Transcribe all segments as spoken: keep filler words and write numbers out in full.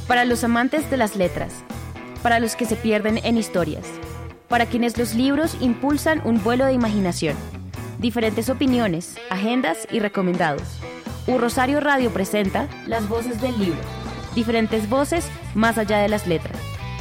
Para los amantes de las letras, para los que se pierden en historias, para quienes los libros impulsan un vuelo de imaginación, diferentes opiniones, agendas y recomendados. U Rosario Radio presenta Las Voces del Libro, diferentes voces más allá de las letras.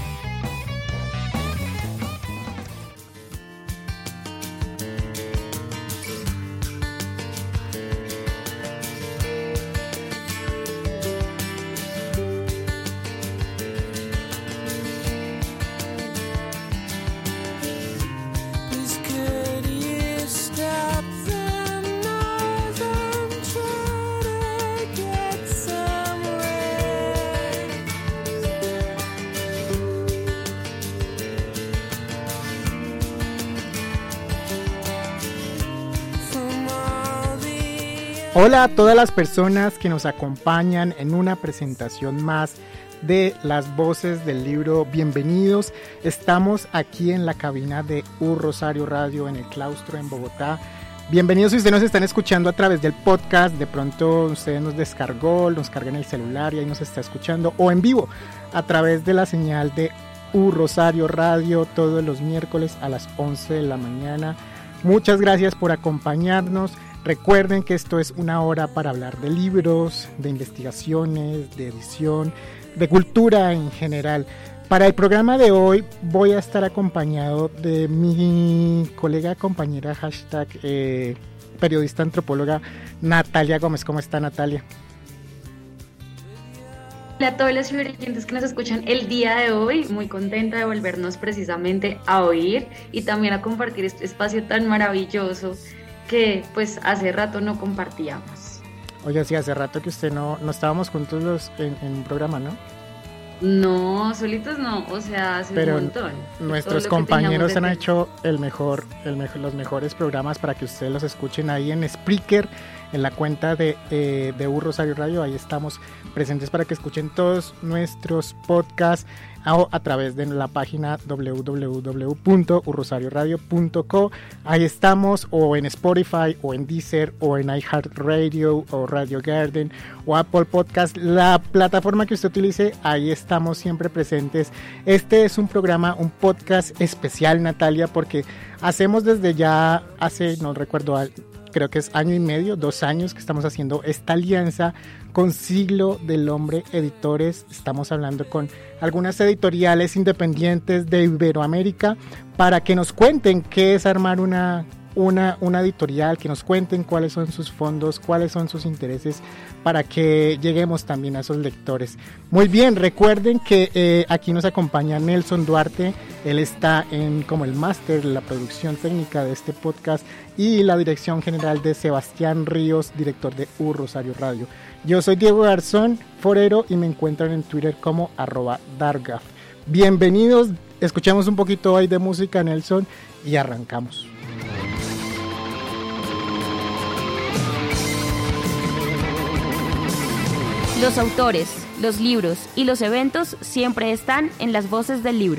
Hola a todas las personas que nos acompañan en una presentación más de Las Voces del Libro. Bienvenidos, estamos aquí en la cabina de U Rosario Radio en el Claustro en Bogotá. Bienvenidos si ustedes nos están escuchando a través del podcast, de pronto ustedes nos descargó, nos carga en el celular y ahí nos está escuchando, o en vivo a través de la señal de U Rosario Radio todos los miércoles a las once de la mañana. Muchas gracias por acompañarnos. Recuerden que esto es una hora para hablar de libros, de investigaciones, de edición, de cultura en general. Para el programa de hoy voy a estar acompañado de mi colega, compañera, hashtag, eh, periodista antropóloga, Natalia Gómez. ¿Cómo está, Natalia? Hola a todos los oyentes que nos escuchan el día de hoy, muy contenta de volvernos precisamente a oír y también a compartir este espacio tan maravilloso que pues hace rato no compartíamos. Oye, sí, hace rato que usted no, no estábamos juntos los, en, en un programa, ¿no? No, solitos no, o sea, hace Pero un montón. Nuestros compañeros han hecho el mejor, el mejor, los mejores programas para que ustedes los escuchen ahí en Spreaker, en la cuenta de, eh, de U Rosario Radio. Ahí estamos presentes para que escuchen todos nuestros podcasts a, a través de la página doble u doble u doble u punto u rosario radio punto co. Ahí estamos, o en Spotify, o en Deezer, o en iHeartRadio, o Radio Garden, o Apple Podcast, la plataforma que usted utilice, ahí estamos siempre presentes. Este es un programa, un podcast especial, Natalia, porque hacemos desde ya hace, no recuerdo, creo que es año y medio, dos años que estamos haciendo esta alianza con Siglo del Hombre Editores. Estamos hablando con algunas editoriales independientes de Iberoamérica para que nos cuenten qué es armar una, una, una editorial, que nos cuenten cuáles son sus fondos, cuáles son sus intereses, para que lleguemos también a esos lectores. Muy bien, recuerden que eh, aquí nos acompaña Nelson Duarte. Él está en como el máster de la producción técnica de este podcast y la dirección general de Sebastián Ríos, director de U Rosario Radio. Yo soy Diego Garzón Forero y me encuentran en Twitter como arroba Dargaf. Bienvenidos, escuchamos un poquito hoy de música, Nelson, y arrancamos. Los autores, los libros y los eventos siempre están en Las Voces del Libro.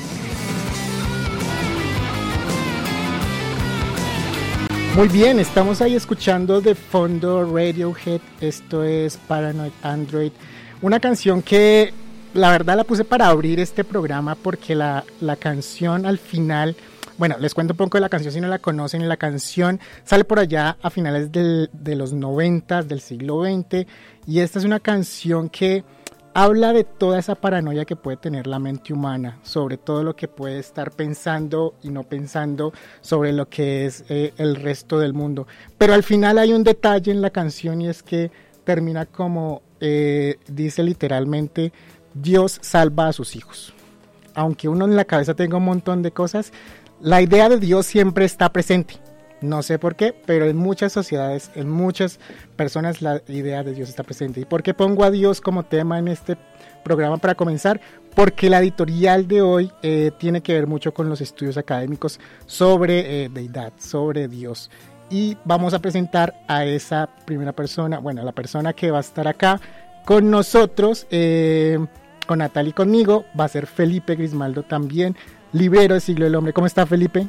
Muy bien, estamos ahí escuchando de fondo Radiohead, esto es Paranoid Android, una canción que la verdad la puse para abrir este programa porque la, la canción al final, bueno, les cuento un poco de la canción si no la conocen. La canción sale por allá a finales del, de los noventas del siglo veinte y esta es una canción que habla de toda esa paranoia que puede tener la mente humana, sobre todo lo que puede estar pensando y no pensando sobre lo que es eh, el resto del mundo. Pero al final hay un detalle en la canción y es que termina como, eh, dice literalmente, Dios salva a sus hijos. Aunque uno en la cabeza tenga un montón de cosas, la idea de Dios siempre está presente. No sé por qué, pero en muchas sociedades, en muchas personas la idea de Dios está presente. ¿Y por qué pongo a Dios como tema en este programa para comenzar? Porque la editorial de hoy eh, tiene que ver mucho con los estudios académicos sobre eh, deidad, sobre Dios. Y vamos a presentar a esa primera persona, bueno, la persona que va a estar acá con nosotros, eh, con Natalia y conmigo, va a ser Felipe Grismaldo también, librero de Siglo del Hombre. ¿Cómo está, Felipe?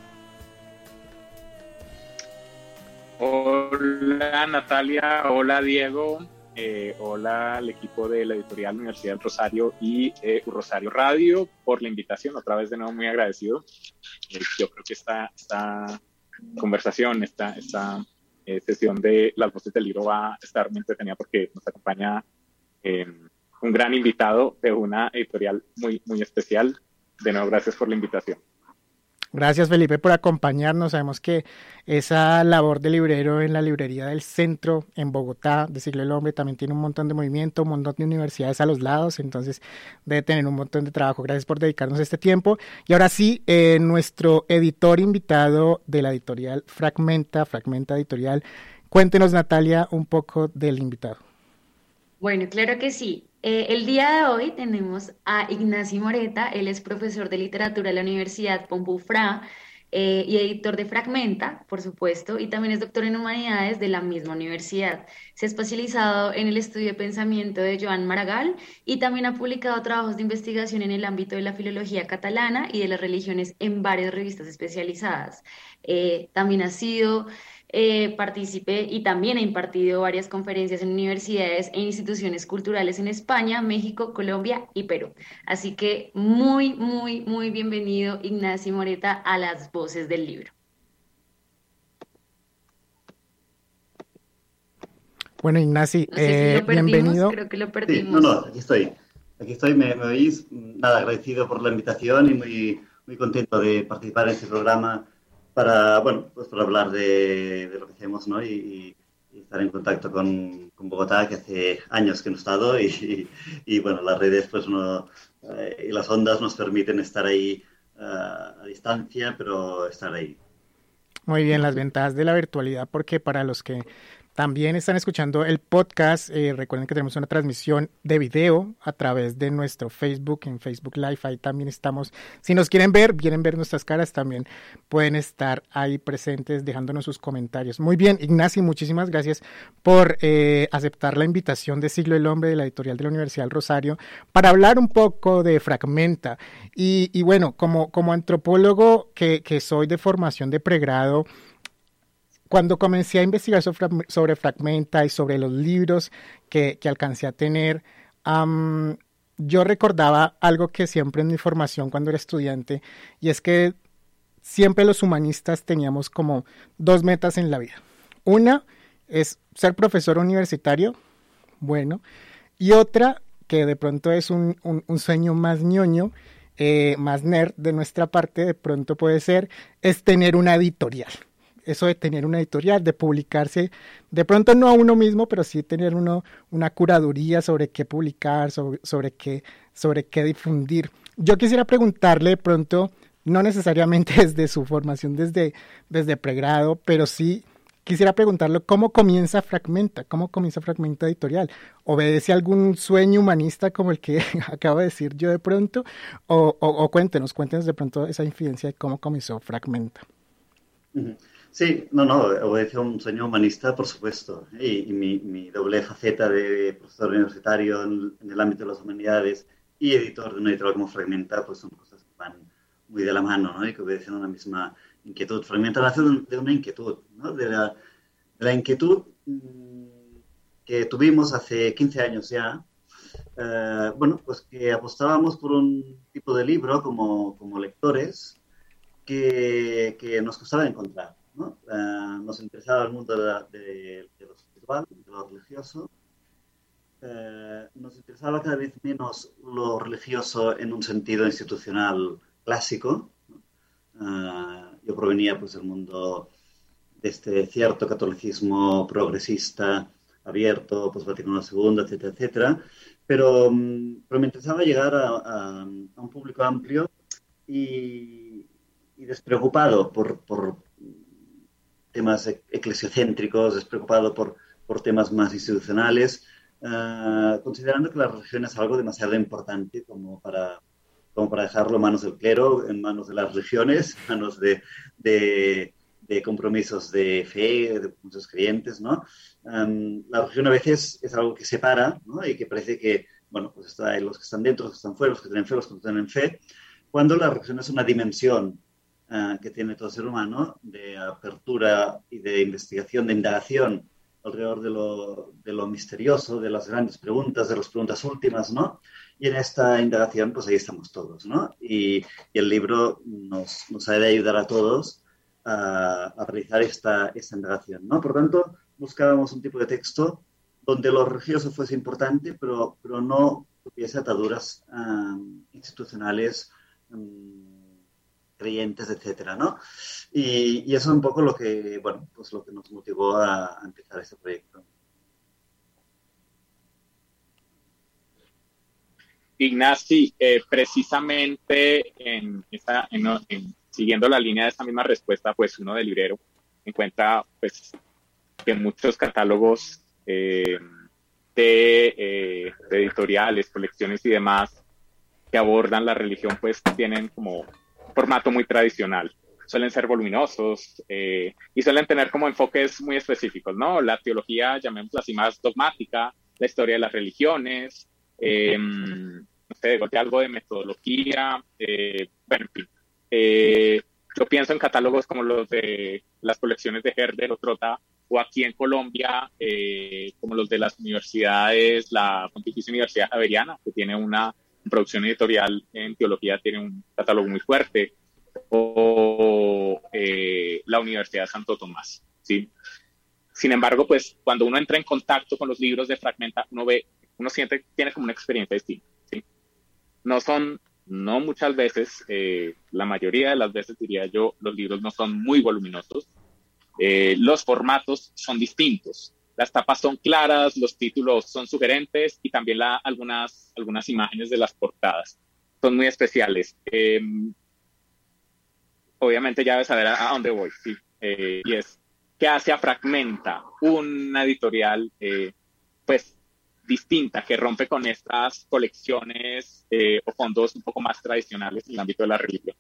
Hola Natalia, hola Diego, Eh, hola al equipo de la editorial Universidad del Rosario y eh, Rosario Radio por la invitación. Otra vez de nuevo muy agradecido. Eh, yo creo que esta, esta conversación, esta, esta eh, sesión de las voces del libro va a estar muy entretenida porque nos acompaña eh, un gran invitado de una editorial muy, muy especial. De nuevo, gracias por la invitación. Gracias, Felipe, por acompañarnos. Sabemos que esa labor de librero en la librería del centro en Bogotá de Siglo del Hombre también tiene un montón de movimiento, un montón de universidades a los lados, entonces debe tener un montón de trabajo. Gracias por dedicarnos este tiempo. Y ahora sí, eh, nuestro editor invitado de la editorial Fragmenta, Fragmenta Editorial. Cuéntenos, Natalia, un poco del invitado. Bueno, claro que sí. Eh, el día de hoy tenemos a Ignacy Moreta, él es profesor de literatura de la Universidad Pompeu Fabra eh, y editor de Fragmenta, por supuesto, y también es doctor en humanidades de la misma universidad. Se ha especializado en el estudio de pensamiento de Joan Maragall y también ha publicado trabajos de investigación en el ámbito de la filología catalana y de las religiones en varias revistas especializadas. Eh, también ha sido eh, partícipe y también ha impartido varias conferencias en universidades e instituciones culturales en España, México, Colombia y Perú. Así que muy, muy, muy bienvenido, Ignacy Moreta, a las voces del libro. Bueno, Ignacy, no sé eh, si lo perdimos, bienvenido. Creo que lo perdimos. Sí, no, no, aquí estoy. Aquí estoy, me, me oís. Nada, agradecido por la invitación y muy, muy contento de participar en este programa para, bueno, pues para hablar de, de lo que hacemos, ¿no? Y, y estar en contacto con, con Bogotá, que hace años que no he estado y, y, y bueno, las redes pues no, eh, y las ondas nos permiten estar ahí uh, a distancia, pero estar ahí. Muy bien, las ventajas de la virtualidad, porque para los que también están escuchando el podcast, eh, recuerden que tenemos una transmisión de video a través de nuestro Facebook, en Facebook Live, ahí también estamos. Si nos quieren ver, quieren ver nuestras caras, también pueden estar ahí presentes dejándonos sus comentarios. Muy bien, Ignacy, muchísimas gracias por eh, aceptar la invitación de Siglo del Hombre, de la editorial de la Universidad del Rosario, para hablar un poco de Fragmenta. Y, y bueno, como, como antropólogo que, que soy de formación de pregrado, cuando comencé a investigar sobre, sobre Fragmenta y sobre los libros que, que alcancé a tener, um, yo recordaba algo que siempre en mi formación cuando era estudiante, y es que siempre los humanistas teníamos como dos metas en la vida. Una es ser profesor universitario, bueno, y otra, que de pronto es un, un, un sueño más ñoño, eh, más nerd de nuestra parte, de pronto puede ser, es tener una editorial. Eso de tener una editorial, de publicarse, de pronto no a uno mismo, pero sí tener uno, una curaduría sobre qué publicar, sobre, sobre, qué, sobre qué difundir. Yo quisiera preguntarle de pronto, no necesariamente desde su formación desde, desde pregrado, pero sí quisiera preguntarle cómo comienza Fragmenta, cómo comienza Fragmenta Editorial. ¿Obedece a algún sueño humanista como el que acabo de decir yo de pronto? O, o, o cuéntenos, cuéntenos de pronto esa incidencia de cómo comenzó Fragmenta. Uh-huh. Sí, no, no, obedece a un sueño humanista, por supuesto, y, y mi, mi doble faceta de profesor universitario en, en el ámbito de las humanidades y editor de una editorial como Fragmenta, pues son cosas que van muy de la mano, ¿no? Y que obedecen a una misma inquietud. Fragmenta nace de una inquietud, ¿no? De la, de la inquietud que tuvimos hace quince años ya, eh, bueno, pues que apostábamos por un tipo de libro como, como lectores que, que nos costaba encontrar, ¿no? Uh, nos interesaba el mundo de, la, de, de lo espiritual, de lo religioso. Uh, nos interesaba cada vez menos lo religioso en un sentido institucional clásico, ¿no? Uh, yo provenía pues del mundo de este cierto catolicismo progresista, abierto, pues Vaticano segundo, etcétera, etcétera. Pero, pero me interesaba llegar a, a, a un público amplio y, y despreocupado por, por temas eclesiocéntricos, despreocupado por, por temas más institucionales, uh, considerando que la religión es algo demasiado importante como para, como para dejarlo en manos del clero, en manos de las religiones, en manos de, de, de compromisos de fe, de muchos creyentes, ¿no? Um, la religión a veces es algo que separa, ¿no? Y que parece que, bueno, pues está los que están dentro, los que están fuera, los que tienen fe, los que no tienen fe, cuando la religión es una dimensión Uh, que tiene todo ser humano, de apertura y de investigación, de indagación alrededor de lo, de lo misterioso, de las grandes preguntas, de las preguntas últimas, ¿no? Y en esta indagación, pues ahí estamos todos, ¿no? Y, y el libro nos, nos ha de ayudar a todos a, a realizar esta, esta indagación, ¿no? Por tanto, buscábamos un tipo de texto donde lo religioso fuese importante, pero, pero no tuviese ataduras um, institucionales, um, creyentes, etcétera, ¿no? Y, y eso es un poco lo que, bueno, pues lo que nos motivó a, a empezar este proyecto. Ignacy, eh, precisamente en esta, en, en, siguiendo la línea de esta misma respuesta, pues uno de librero encuentra pues que muchos catálogos eh, de, eh, de editoriales, colecciones y demás que abordan la religión, pues tienen como un formato muy tradicional. Suelen ser voluminosos eh, y suelen tener como enfoques muy específicos, ¿no? La teología, llamémosla así, más dogmática, la historia de las religiones, eh, no sé, algo de metodología, eh, bueno, en fin. Eh, yo pienso en catálogos como los de las colecciones de Herder o Trota, o aquí en Colombia, eh, como los de las universidades, la Pontificia Universidad Javeriana, que tiene una producción editorial en teología, tiene un catálogo muy fuerte, o eh, la Universidad de Santo Tomás, ¿sí? Sin embargo, pues cuando uno entra en contacto con los libros de Fragmenta, uno ve, uno siente que tiene como una experiencia distinta, ¿sí? No son, no muchas veces, eh, la mayoría de las veces diría yo, los libros no son muy voluminosos, eh, los formatos son distintos, las tapas son claras, los títulos son sugerentes y también la, algunas, algunas imágenes de las portadas son muy especiales. Eh, obviamente ya debes saber a, a dónde voy, ¿sí? Eh, y es, ¿qué hace a Fragmenta una editorial eh, pues distinta, que rompe con estas colecciones eh, o fondos un poco más tradicionales en el ámbito de la religión?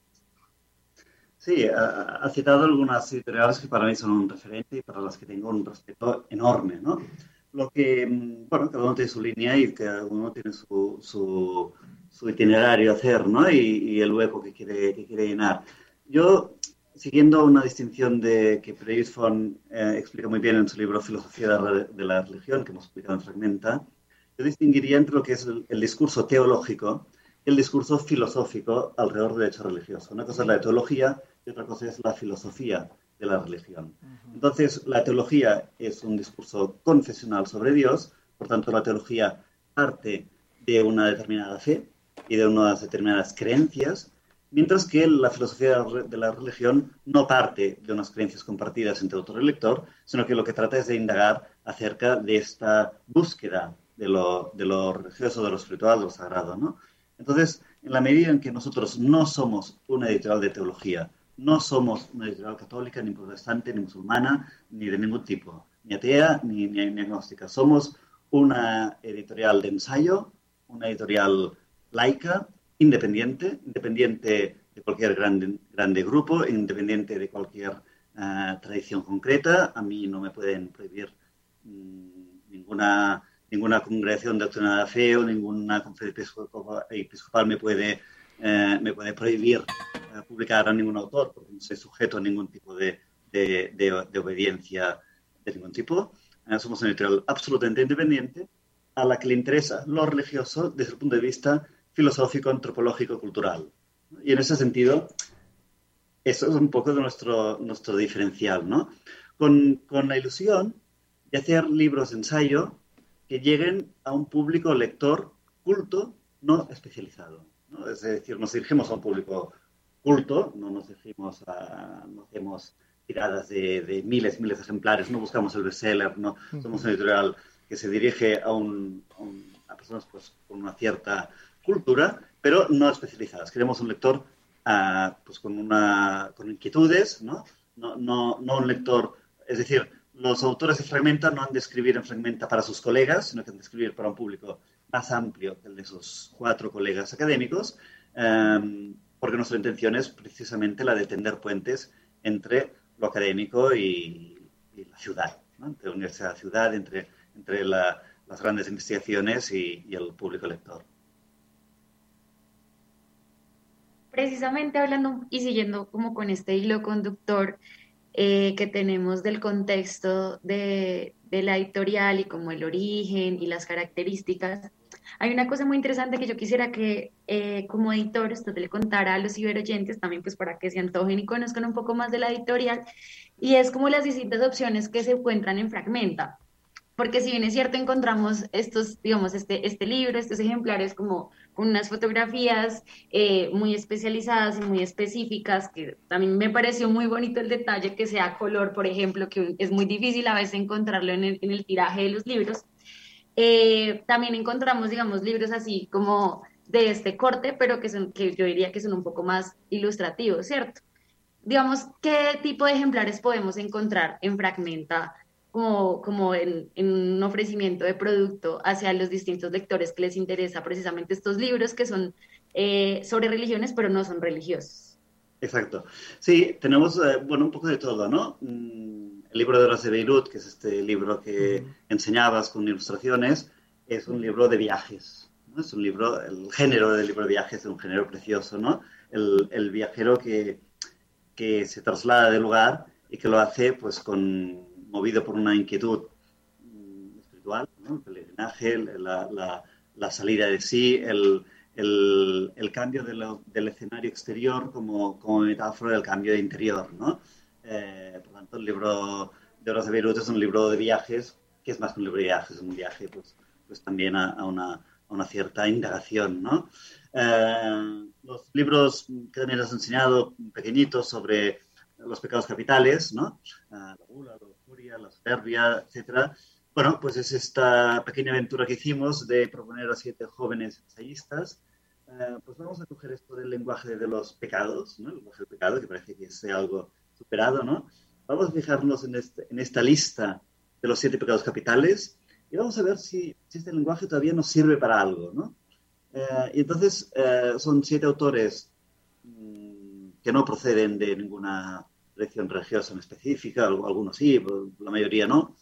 Sí, ha, ha citado algunas editoriales que para mí son un referente y para las que tengo un respeto enorme, ¿no? Lo que, bueno, cada uno tiene su línea y cada uno tiene su, su, su itinerario a hacer, ¿no? Y, y el hueco que quiere, que quiere llenar. Yo, siguiendo una distinción de que Peter von eh, explica muy bien en su libro Filosofía de la, de la Religión, que hemos explicado en Fragmenta, yo distinguiría entre lo que es el, el discurso teológico y el discurso filosófico alrededor del hecho religioso. Una cosa es la teología y otra cosa es la filosofía de la religión. Entonces, la teología es un discurso confesional sobre Dios, por tanto, la teología parte de una determinada fe y de unas determinadas creencias, mientras que la filosofía de la religión no parte de unas creencias compartidas entre autor y lector, sino que lo que trata es de indagar acerca de esta búsqueda de lo, de lo religioso, de lo espiritual, de lo sagrado, ¿no? Entonces, en la medida en que nosotros no somos una editorial de teología, no somos una editorial católica, ni protestante, ni musulmana, ni de ningún tipo, ni atea, ni, ni, ni agnóstica. Somos una editorial de ensayo, una editorial laica, independiente, independiente de cualquier grande, grande grupo, independiente de cualquier uh, tradición concreta. A mí no me pueden prohibir mmm, ninguna... ninguna congregación de doctrina de la fe o ninguna conferencia episcopal me puede, eh, me puede prohibir eh, publicar a ningún autor, porque no soy sujeto a ningún tipo de, de, de, de obediencia de ningún tipo. Eh, somos una editorial absolutamente independiente a la que le interesa lo religioso desde el punto de vista filosófico, antropológico, cultural. Y en ese sentido, eso es un poco de nuestro, nuestro diferencial, ¿no? Con, con la ilusión de hacer libros de ensayo que lleguen a un público lector culto, no especializado, ¿no? Es decir, nos dirigimos a un público culto, no nos dirigimos a, no hacemos tiradas de, de miles y miles de ejemplares, no buscamos el bestseller, no somos una editorial que se dirige a, un, a, un, a personas pues, con una cierta cultura, pero no especializadas. Queremos un lector uh, pues, con, una, con inquietudes, ¿no? No, no, no un lector, es decir, los autores de Fragmenta no han de escribir en Fragmenta para sus colegas, sino que han de escribir para un público más amplio que el de sus cuatro colegas académicos, um, porque nuestra intención es precisamente la de tender puentes entre lo académico y, y la ciudad, ¿no? Entre la universidad y la ciudad, entre, entre la, las grandes investigaciones y, y el público lector. Precisamente hablando y siguiendo como con este hilo conductor, eh, que tenemos del contexto de, de la editorial y como el origen y las características, hay una cosa muy interesante que yo quisiera que eh, como editor usted le contara a los ciberoyentes también, pues para que se antojen y conozcan un poco más de la editorial, y es como las distintas opciones que se encuentran en Fragmenta. Porque si bien es cierto, encontramos estos, digamos, este, este libro, estos ejemplares como con unas fotografías eh, muy especializadas y muy específicas, que también me pareció muy bonito el detalle que sea color, por ejemplo, que es muy difícil a veces encontrarlo en el, en el tiraje de los libros. Eh, también encontramos, digamos, libros así como de este corte, pero que, son, que yo diría que son un poco más ilustrativos, ¿cierto? Digamos, ¿qué tipo de ejemplares podemos encontrar en Fragmenta como, como en, en un ofrecimiento de producto hacia los distintos lectores que les interesa precisamente estos libros que son eh, sobre religiones, pero no son religiosos? Exacto. Sí, tenemos, eh, bueno, un poco de todo, ¿no? Mm, el libro de Horas de Beirut, que es este libro que uh-huh. enseñabas con ilustraciones, es un libro de viajes, ¿no? Es un libro, el género del libro de viajes es un género precioso, ¿no? El, el viajero que, que se traslada del lugar y que lo hace, pues, con, movido por una inquietud espiritual, ¿no? El peregrinaje, la, la, la salida de sí, el... El, el cambio de lo, del escenario exterior como, como metáfora del cambio de interior, ¿no? Eh, por tanto, el libro de Horas de Beirut es un libro de viajes, que es más que un libro de viajes, es un viaje pues, pues también a, a, una, a una cierta indagación, ¿no? Eh, los libros que también has enseñado, pequeñitos, sobre los pecados capitales, ¿no? Eh, la gula, la lujuria, la soberbia, etcétera. Bueno, pues es esta pequeña aventura que hicimos de proponer a siete jóvenes ensayistas. Eh, pues vamos a coger esto del lenguaje de los pecados, ¿no? El lenguaje del pecado, que parece que sea algo superado, ¿no? Vamos a fijarnos en, este, en esta lista de los siete pecados capitales y vamos a ver si, si este lenguaje todavía nos sirve para algo, ¿no? Eh, y entonces eh, son siete autores mmm, que no proceden de ninguna tradición religiosa en específica, algunos sí, pero la mayoría no.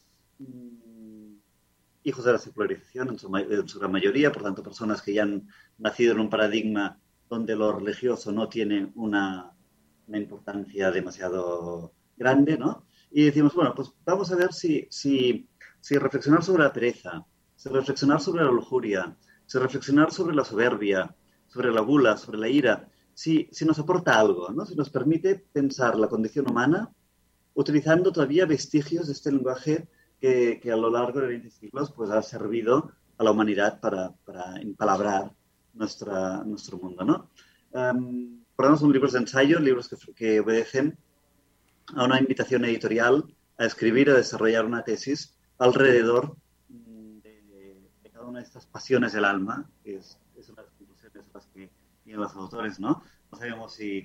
Hijos de la secularización en su, en su gran mayoría, por tanto personas que ya han nacido en un paradigma donde lo religioso no tiene una, una importancia demasiado grande, ¿no? Y decimos, bueno, pues vamos a ver si, si, si reflexionar sobre la pereza, si reflexionar sobre la lujuria, si reflexionar sobre la soberbia, sobre la gula, sobre la ira, si, si nos aporta algo, ¿no? Si nos permite pensar la condición humana utilizando todavía vestigios de este lenguaje Que, que a lo largo de veinte siglos pues, ha servido a la humanidad para, para empalabrar nuestra, nuestro mundo, ¿no? Um, por lo son libros de ensayo, libros que, que obedecen a una invitación editorial a escribir, a desarrollar una tesis alrededor de, de cada una de estas pasiones del alma, que es, es una de las conclusiones a las que tienen los autores, ¿no? No sabemos si,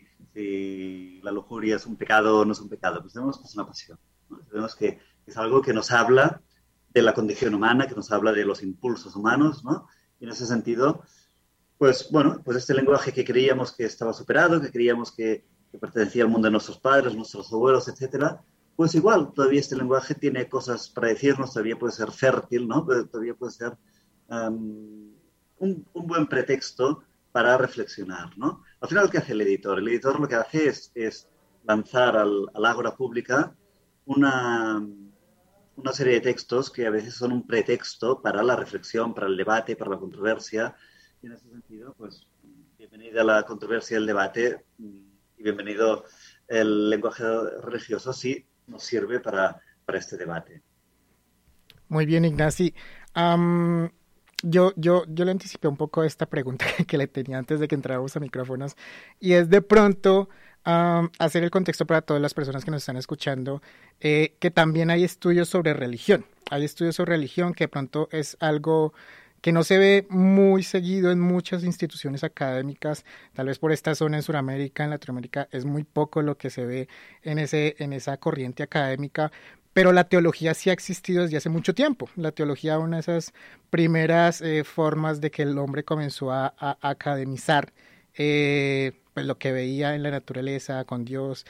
si la lujuria es un pecado o no es un pecado, pues sabemos que es una pasión, ¿no? Sabemos que es algo que nos habla de la condición humana, que nos habla de los impulsos humanos, ¿no? Y en ese sentido, pues bueno, pues este lenguaje que creíamos que estaba superado, que creíamos que, que pertenecía al mundo de nuestros padres, nuestros abuelos, etcétera, pues igual, todavía este lenguaje tiene cosas para decirnos, todavía puede ser fértil, ¿no? Todavía puede ser um, un, un buen pretexto para reflexionar, ¿no? Al final, ¿qué hace el editor? El editor lo que hace es, es lanzar al, al ágora pública una... una serie de textos que a veces son un pretexto para la reflexión, para el debate, para la controversia. Y en ese sentido, pues, bienvenida la controversia, el debate, y bienvenido el lenguaje religioso, sí nos sirve para, para este debate. Muy bien, Ignasi. Um, yo, yo, yo le anticipé un poco esta pregunta que le tenía antes de que entráramos a micrófonos, y es de pronto... Um, hacer el contexto para todas las personas que nos están escuchando, eh, que también hay estudios sobre religión, hay estudios sobre religión que de pronto es algo que no se ve muy seguido en muchas instituciones académicas, tal vez por esta zona en Sudamérica, en Latinoamérica es muy poco lo que se ve en, ese, en esa corriente académica, pero la teología sí ha existido desde hace mucho tiempo. La teología, una de esas primeras eh, formas de que el hombre comenzó a, a, a academizar eh, pues lo que veía en la naturaleza, con Dios,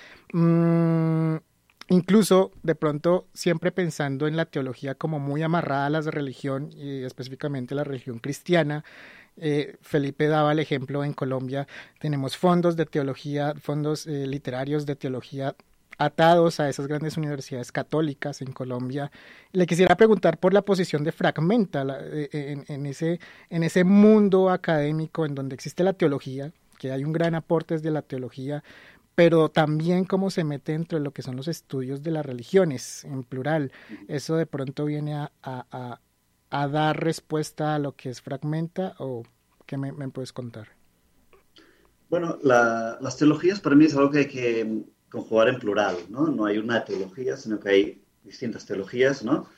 mm, incluso de pronto siempre pensando en la teología como muy amarrada a la religión y específicamente la religión cristiana. Eh, Felipe daba el ejemplo, en Colombia tenemos fondos de teología, fondos eh, literarios de teología atados a esas grandes universidades católicas en Colombia. Le quisiera preguntar por la posición de Fragmenta la, en, en, ese, en ese mundo académico en donde existe la teología, que hay un gran aporte desde la teología, pero también cómo se mete dentro de lo que son los estudios de las religiones, en plural. ¿Eso de pronto viene a, a, a, a dar respuesta a lo que es Fragmenta, o qué me, me puedes contar? Bueno, la, las teologías para mí es algo que hay que conjugar en plural, ¿no? No hay una teología, sino que hay distintas teologías, ¿no?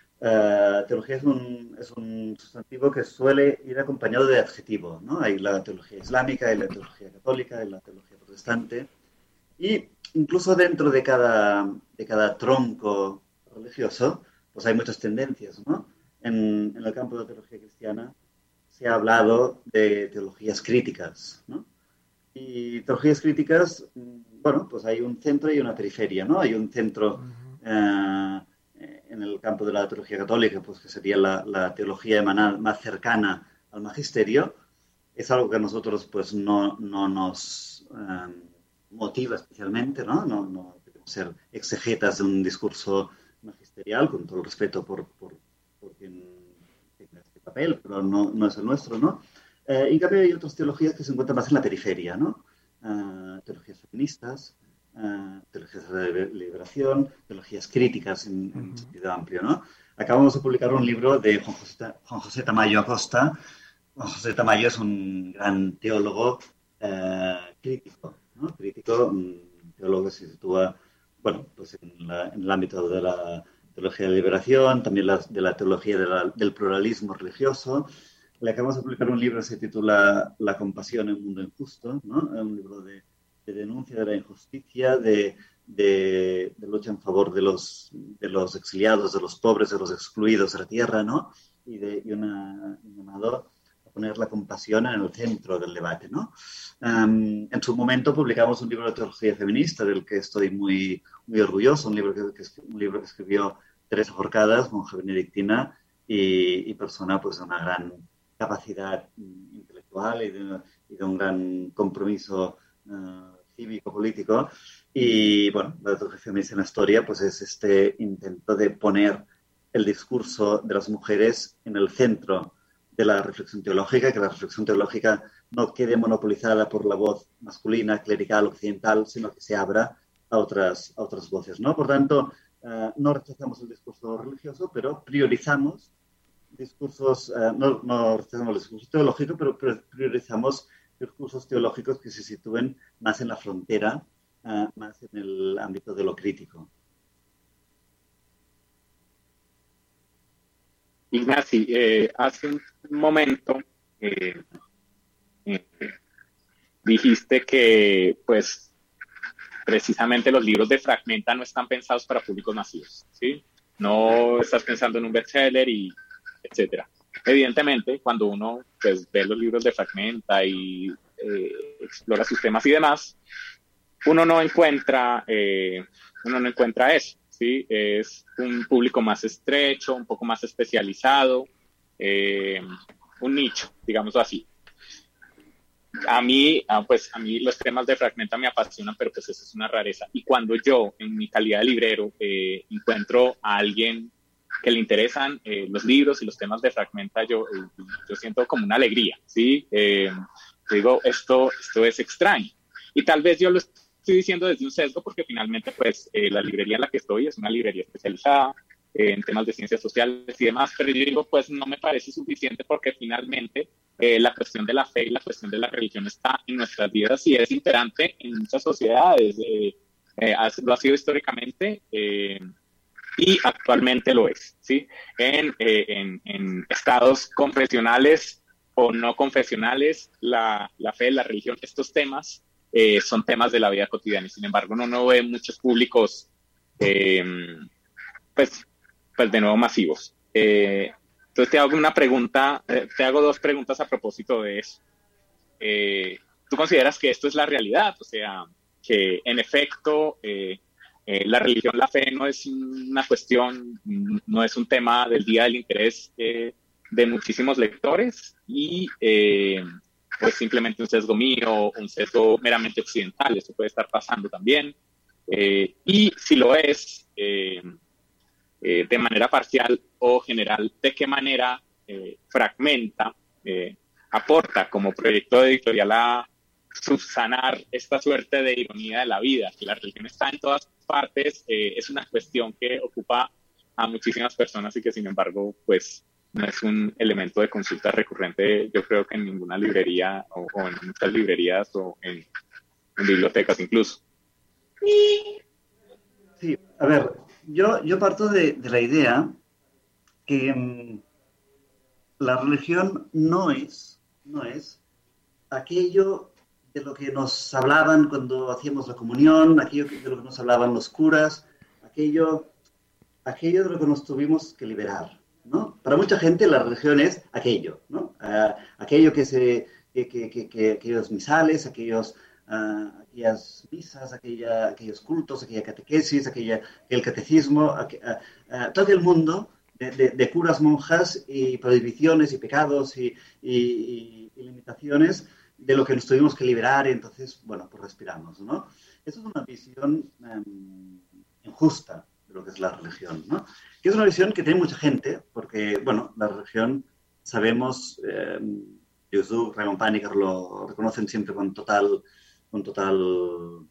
Uh, teología es un, es un sustantivo que suele ir acompañado de adjetivo, ¿no? Hay la teología islámica, hay la teología católica, hay la teología protestante, y incluso dentro de cada, de cada tronco religioso, pues hay muchas tendencias, ¿no? En, en el campo de la teología cristiana se ha hablado de teologías críticas, ¿no? Y teologías críticas, bueno, pues hay un centro y una periferia, ¿no? Hay un centro eh, en el campo de la teología católica, pues que sería la, la teología emanal más cercana al magisterio. Es algo que a nosotros, pues, no, no nos eh, motiva especialmente, ¿no? No, no queremos ser exegetas de un discurso magisterial, con todo el respeto por, por, por quien tenga este papel, pero no, no es el nuestro, ¿no? Eh, en cambio, hay otras teologías que se encuentran más en la periferia, ¿no? Uh, teologías feministas, uh, teologías de liberación, teologías críticas en, en un sentido amplio, ¿no? Acabamos de publicar un libro de Juan José, Juan José Tamayo Acosta. Juan José Tamayo es un gran teólogo uh, crítico, ¿no? Crítico, un teólogo que se sitúa, bueno, pues en, la, en el ámbito de la teología de la liberación, también la, de la teología de la, del pluralismo religioso. Le acabamos de publicar un libro que se titula La compasión en un mundo injusto, ¿no? Un libro de, de denuncia de la injusticia, de, de, de lucha en favor de los, de los exiliados, de los pobres, de los excluidos de la tierra, ¿no? Y, de, y una, un llamado a poner la compasión en el centro del debate, ¿no? Um, en su momento publicamos un libro de teología feminista del que estoy muy, muy orgulloso, un libro que, que, un libro que escribió Teresa Forcada, monja benedictina y, y persona pues de una gran capacidad intelectual y de, y de un gran compromiso uh, cívico-político. Y, bueno, la teología feminista en la historia pues es este intento de poner el discurso de las mujeres en el centro de la reflexión teológica, que la reflexión teológica no quede monopolizada por la voz masculina, clerical, occidental, sino que se abra a otras, a otras voces, ¿no? Por tanto, uh, no rechazamos el discurso religioso, pero priorizamos discursos, uh, no, no rechazamos el discurso teológico, pero priorizamos discursos teológicos que se sitúen más en la frontera, uh, más en el ámbito de lo crítico. Ignacy, eh, hace un momento eh, eh, dijiste que, pues, precisamente los libros de Fragmenta no están pensados para públicos masivos, ¿sí? No estás pensando en un bestseller y etcétera. Evidentemente, cuando uno pues, ve los libros de Fragmenta y eh, explora sus temas y demás, uno no encuentra, eh, uno no encuentra eso, ¿sí? Es un público más estrecho, un poco más especializado, eh, un nicho, digamos así. A mí, pues a mí los temas de Fragmenta me apasionan, pero pues eso es una rareza. Y cuando yo, en mi calidad de librero, eh, encuentro a alguien que le interesan eh, los libros y los temas de Fragmenta, yo, eh, yo siento como una alegría, ¿sí? Eh, digo, esto, esto es extraño. Y tal vez yo lo estoy diciendo desde un sesgo porque finalmente, pues, eh, la librería en la que estoy es una librería especializada eh, en temas de ciencias sociales y demás, pero yo digo, pues, no me parece suficiente porque finalmente eh, la cuestión de la fe y la cuestión de la religión está en nuestras vidas y es imperante en muchas sociedades. Eh, eh, lo ha sido históricamente, eh, y actualmente lo es, ¿sí? En, eh, en, en estados confesionales o no confesionales, la, la fe, la religión, estos temas eh, son temas de la vida cotidiana y sin embargo uno no ve muchos públicos, eh, pues, pues de nuevo masivos. Eh, entonces te hago una pregunta, eh, te hago dos preguntas a propósito de eso. Eh, ¿Tú consideras que esto es la realidad? O sea, que en efecto... Eh, Eh, la religión, la fe no es una cuestión, no es un tema del día del interés eh, de muchísimos lectores y eh, pues simplemente un sesgo mío, un sesgo meramente occidental, eso puede estar pasando también. Eh, y si lo es, eh, eh, de manera parcial o general, de qué manera eh, fragmenta, eh, aporta como proyecto editorial a subsanar esta suerte de ironía de la vida, que la religión está en todas partes, eh, es una cuestión que ocupa a muchísimas personas y que sin embargo pues no es un elemento de consulta recurrente, yo creo que en ninguna librería o, o en muchas librerías o en, en bibliotecas incluso. Sí, a ver, yo, yo parto de, de la idea que um, la religión no es, no es aquello de lo que nos hablaban cuando hacíamos la comunión, aquello de lo que nos hablaban los curas, aquello, aquello de lo que nos tuvimos que liberar, ¿no? Para mucha gente la religión es aquello, ¿no? Uh, aquello que se, que, que, que, que aquellos misales, aquellos, uh, aquellas misas, aquella, aquellos cultos, aquella catequesis, aquella, aquel catecismo, aqu, uh, uh, todo el mundo de, de, de curas, monjas y prohibiciones y pecados y, y, y, y limitaciones de lo que nos tuvimos que liberar y entonces, bueno, pues respiramos, ¿no? Eso es una visión um, injusta de lo que es la religión, ¿no? Que es una visión que tiene mucha gente, porque, bueno, la religión, sabemos, eh, Yusu, Raymond Panikkar lo reconocen siempre con total, con total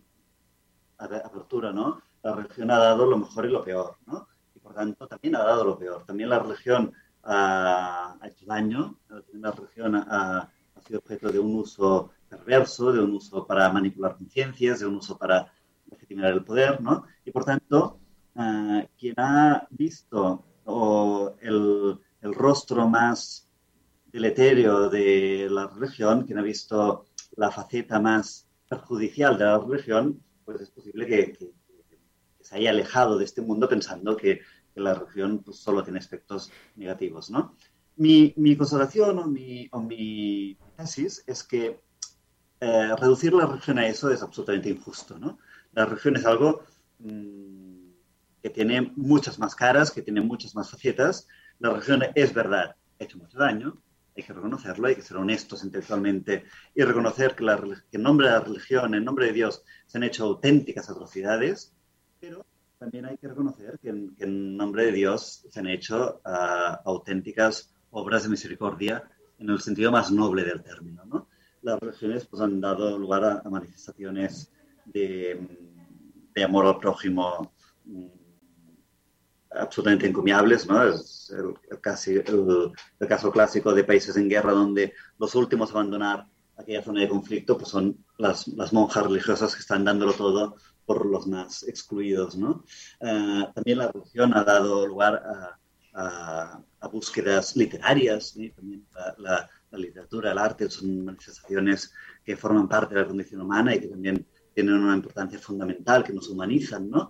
apertura, ¿no? La religión ha dado lo mejor y lo peor, ¿no? Y por tanto también ha dado lo peor. También la religión ha, ha hecho daño, la religión ha ha sido objeto de un uso perverso, de un uso para manipular conciencias, de un uso para legitimar el poder, ¿no? Y por tanto, uh, quien ha visto oh, el, el rostro más deleterio de la religión, quien ha visto la faceta más perjudicial de la religión, pues es posible que, que, que se haya alejado de este mundo pensando que, que la religión pues, solo tiene aspectos negativos, ¿no? Mi, mi consideración o mi, o mi tesis es que eh, reducir la religión a eso es absolutamente injusto, ¿no? La religión es algo mmm, que tiene muchas más caras, que tiene muchas más facetas. La religión es verdad, ha hecho mucho daño, hay que reconocerlo, hay que ser honestos intelectualmente y reconocer que, la, que en nombre de la religión, en nombre de Dios, se han hecho auténticas atrocidades, pero también hay que reconocer que en, que en nombre de Dios se han hecho uh, auténticas obras de misericordia en el sentido más noble del término, ¿no? Las religiones pues, han dado lugar a, a manifestaciones de, de amor al prójimo mmm, absolutamente encomiables, ¿no? Es el, el, casi, el, el caso clásico de países en guerra donde los últimos a abandonar aquella zona de conflicto pues, son las, las monjas religiosas que están dándolo todo por los más excluidos, ¿no? Uh, también la religión ha dado lugar a A, a búsquedas literarias, ¿sí? También la, la, la literatura, el arte son manifestaciones que forman parte de la condición humana y que también tienen una importancia fundamental, que nos humanizan, ¿no?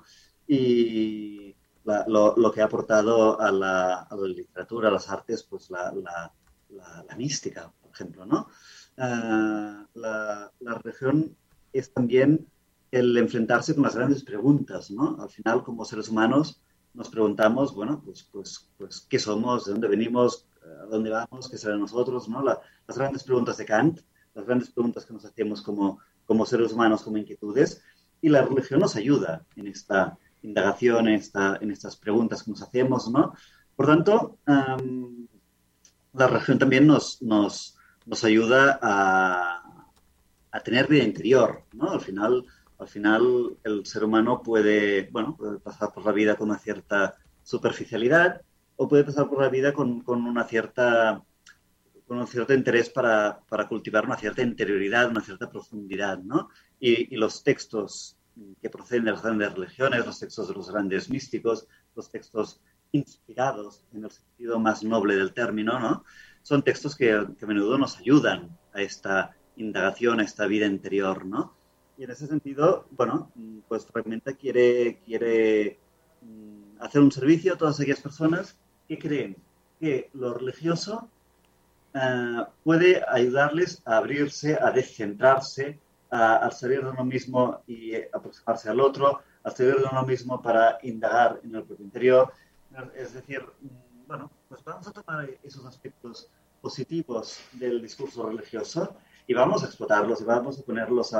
Y la, lo, lo que ha aportado a la, a la literatura, a las artes, pues la, la, la, la mística, por ejemplo, ¿no? Uh, la, la religión es también el enfrentarse con las grandes preguntas, ¿no? Al final, como seres humanos, nos preguntamos, bueno, pues, pues, pues, ¿qué somos? ¿De dónde venimos? ¿A dónde vamos? ¿Qué será de nosotros? ¿No? La, las grandes preguntas de Kant, las grandes preguntas que nos hacemos como, como seres humanos, como inquietudes, y la religión nos ayuda en esta indagación, en, esta, en estas preguntas que nos hacemos, ¿no? Por tanto, um, la religión también nos, nos, nos ayuda a, a tener vida interior, ¿no? Al final... Al final, el ser humano puede, bueno, puede pasar por la vida con una cierta superficialidad o puede pasar por la vida con, con, una cierta, con un cierto interés para, para cultivar una cierta interioridad, una cierta profundidad, ¿no? Y, y los textos que proceden de las grandes religiones, los textos de los grandes místicos, los textos inspirados en el sentido más noble del término, ¿no? Son textos que, que a menudo nos ayudan a esta indagación, a esta vida interior, ¿no? Y en ese sentido, bueno, pues Fragmenta quiere, quiere hacer un servicio a todas aquellas personas que creen que lo religioso uh, puede ayudarles a abrirse, a descentrarse, a, a salir de uno mismo y aproximarse al otro, a salir de uno mismo para indagar en el propio interior. Es decir, bueno, pues vamos a tomar esos aspectos positivos del discurso religioso y vamos a explotarlos y vamos a ponerlos al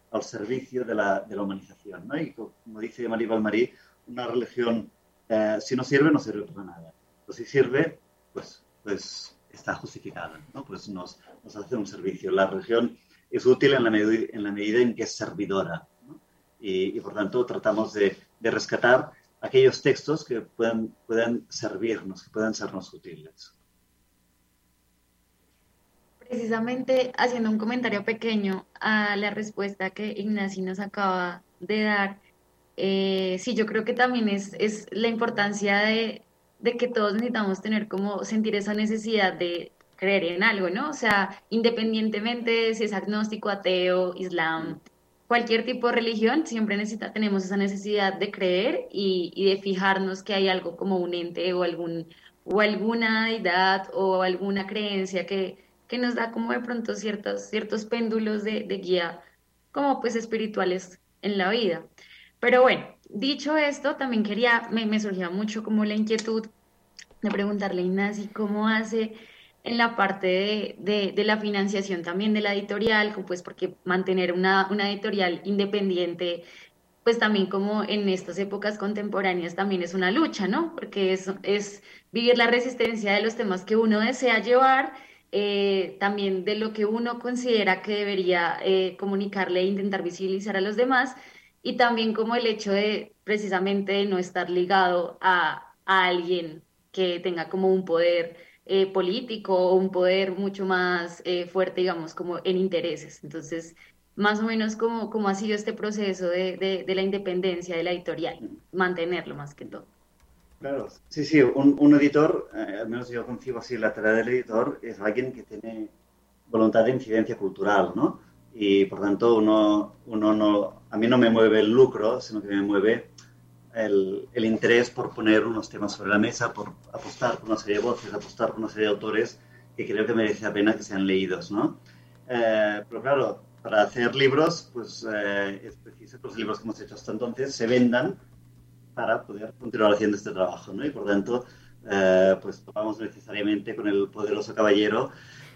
al servicio de la, de la humanización, ¿no? Y como dice Marie Valmarí, una religión, eh, si no sirve, no sirve para nada. Pero si sirve, pues, pues está justificada, ¿no? Pues nos, nos hace un servicio. La religión es útil en la, med- en la medida en que es servidora, ¿no? Y, y por tanto tratamos de, de rescatar aquellos textos que puedan, puedan servirnos, que puedan sernos útiles. Precisamente haciendo un comentario pequeño a la respuesta que Ignacio nos acaba de dar, eh, sí, yo creo que también es, es la importancia de, de que todos necesitamos tener como sentir esa necesidad de creer en algo, ¿no? O sea, independientemente de si es agnóstico, ateo, islam, cualquier tipo de religión, siempre necesita, tenemos esa necesidad de creer y, y de fijarnos que hay algo como un ente o algún o alguna deidad o alguna creencia que que nos da como de pronto ciertos, ciertos péndulos de, de guía como pues espirituales en la vida. Pero bueno, dicho esto, también quería, me, me surgía mucho como la inquietud de preguntarle a Ignacy cómo hace en la parte de, de, de la financiación también de la editorial, como pues porque mantener una, una editorial independiente, pues también como en estas épocas contemporáneas también es una lucha, ¿no? Porque es, es vivir la resistencia de los temas que uno desea llevar, eh, también de lo que uno considera que debería eh, comunicarle e intentar visibilizar a los demás, y también como el hecho de precisamente no estar ligado a, a alguien que tenga como un poder eh, político o un poder mucho más eh, fuerte, digamos, como en intereses. Entonces, más o menos cómo, cómo ha sido este proceso de, de, de la independencia de la editorial, mantenerlo más que todo. Claro, sí, sí, un, un editor, eh, al menos yo concibo así, la tarea del editor es alguien que tiene voluntad de incidencia cultural, ¿no? Y por tanto uno, uno no, a mí no me mueve el lucro, sino que me mueve el, el interés por poner unos temas sobre la mesa, por apostar por una serie de voces, apostar por una serie de autores que creo que merece la pena que sean leídos, ¿no? Eh, pero claro, para hacer libros, pues eh, es preciso que los libros que hemos hecho hasta entonces se vendan para poder continuar haciendo este trabajo, ¿no? Y por tanto, eh, pues topamos necesariamente con el poderoso caballero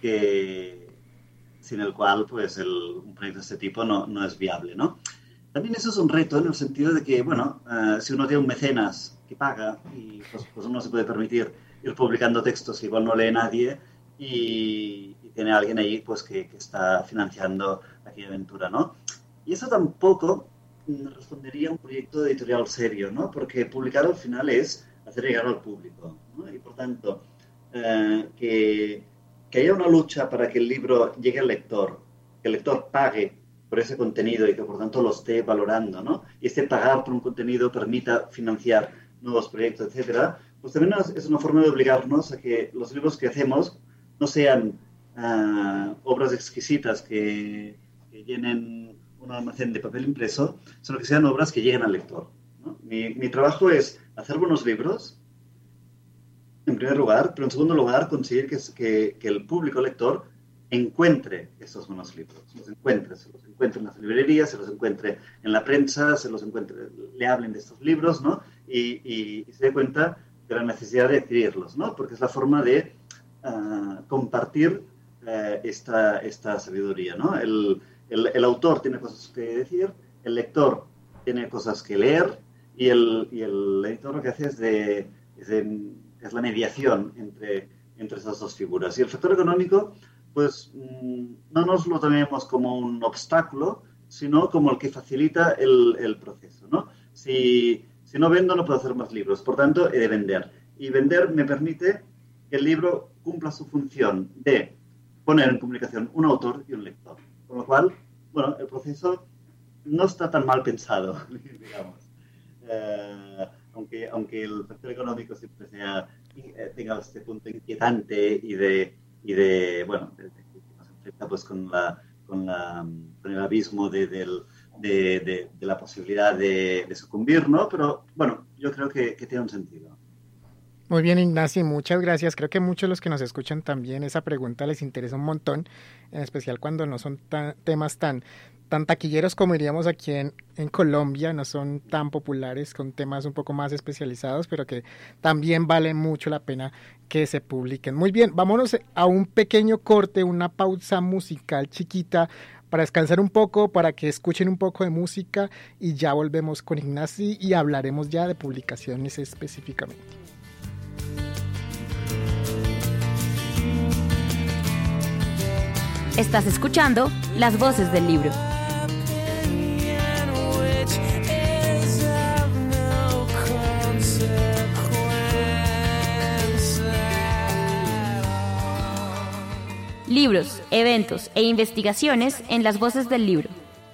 que, sin el cual pues el, un proyecto de este tipo no, no es viable, ¿no? También eso es un reto en el sentido de que, bueno, eh, si uno tiene un mecenas que paga y pues, pues uno se puede permitir ir publicando textos que igual no lee nadie y, y tiene alguien ahí pues que, que está financiando aquella aventura, ¿no? Y eso tampoco respondería a un proyecto editorial serio, ¿no? Porque publicar al final es hacer llegar al público, ¿no? Y por tanto, eh, que, que haya una lucha para que el libro llegue al lector, que el lector pague por ese contenido y que por tanto lo esté valorando, ¿no? Y este pagar por un contenido permita financiar nuevos proyectos, etcétera, pues también es una forma de obligarnos a que los libros que hacemos no sean uh, obras exquisitas que, que llenen un almacén de papel impreso, sino que sean obras que lleguen al lector, ¿no? Mi, mi trabajo es hacer buenos libros, en primer lugar, pero en segundo lugar conseguir que, que, que el público lector encuentre esos buenos libros, los encuentre, se los encuentre en las librerías, se los encuentre en la prensa, se los encuentre, le hablen de estos libros, ¿no? Y, y, y se dé cuenta de la necesidad de adquirirlos, ¿no? Porque es la forma de uh, compartir uh, esta, esta sabiduría, ¿no? El, El, el autor tiene cosas que decir, el lector tiene cosas que leer y el, y el editor lo que hace es, de, es, de, es la mediación entre, entre esas dos figuras. Y el factor económico, pues no nos lo tomemos como un obstáculo, sino como el que facilita el, el proceso, ¿no? Si, si no vendo, no puedo hacer más libros. Por tanto, he de vender. Y vender me permite que el libro cumpla su función de poner en comunicación un autor y un lector. Con lo cual, bueno, el proceso no está tan mal pensado, digamos. Eh, aunque, aunque el factor económico siempre sea, tenga este punto inquietante y de, y de bueno, de, de, que nos enfrenta pues con, la, con, la, con el abismo de, de, de, de, de la posibilidad de, de sucumbir, ¿no? Pero, bueno, yo creo que, que tiene un sentido. Muy bien, Ignacy, muchas gracias. Creo que muchos de los que nos escuchan también esa pregunta les interesa un montón, en especial cuando no son tan, temas tan, tan taquilleros como diríamos aquí en, en Colombia, no son tan populares, con temas un poco más especializados, pero que también vale mucho la pena que se publiquen. Muy bien, vámonos a un pequeño corte, una pausa musical chiquita para descansar un poco, para que escuchen un poco de música y ya volvemos con Ignacy y hablaremos ya de publicaciones específicamente. Estás escuchando Las Voces del Libro. Libros, eventos e investigaciones en Las Voces del Libro.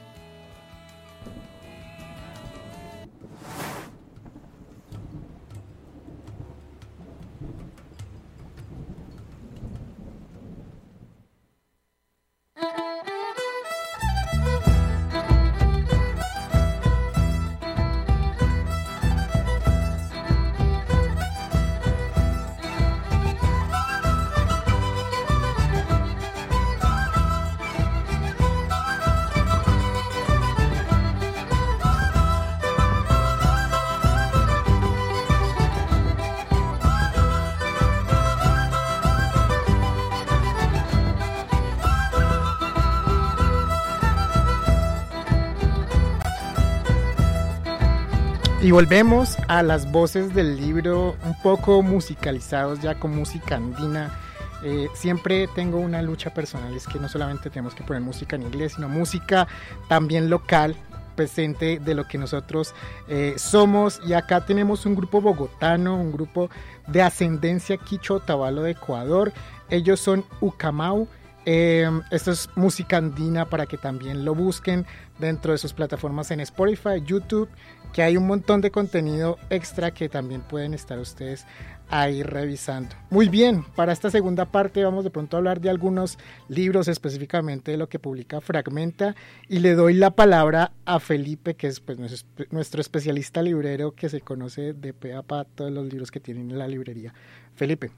Y volvemos a Las Voces del Libro, un poco musicalizados ya con música andina. Eh, siempre tengo una lucha personal, es que no solamente tenemos que poner música en inglés, sino música también local, presente de lo que nosotros eh, somos. Y acá tenemos un grupo bogotano, un grupo de ascendencia quichua otavalo de Ecuador. Ellos son Ucamau. Eh, esto es música andina para que también lo busquen dentro de sus plataformas en Spotify, YouTube, que hay un montón de contenido extra que también pueden estar ustedes ahí revisando. Muy bien, para esta segunda parte vamos de pronto a hablar de algunos libros, específicamente de lo que publica Fragmenta, y le doy la palabra a Felipe, que es pues nuestro especialista librero que se conoce de pe a pa todos los libros que tienen en la librería. Felipe.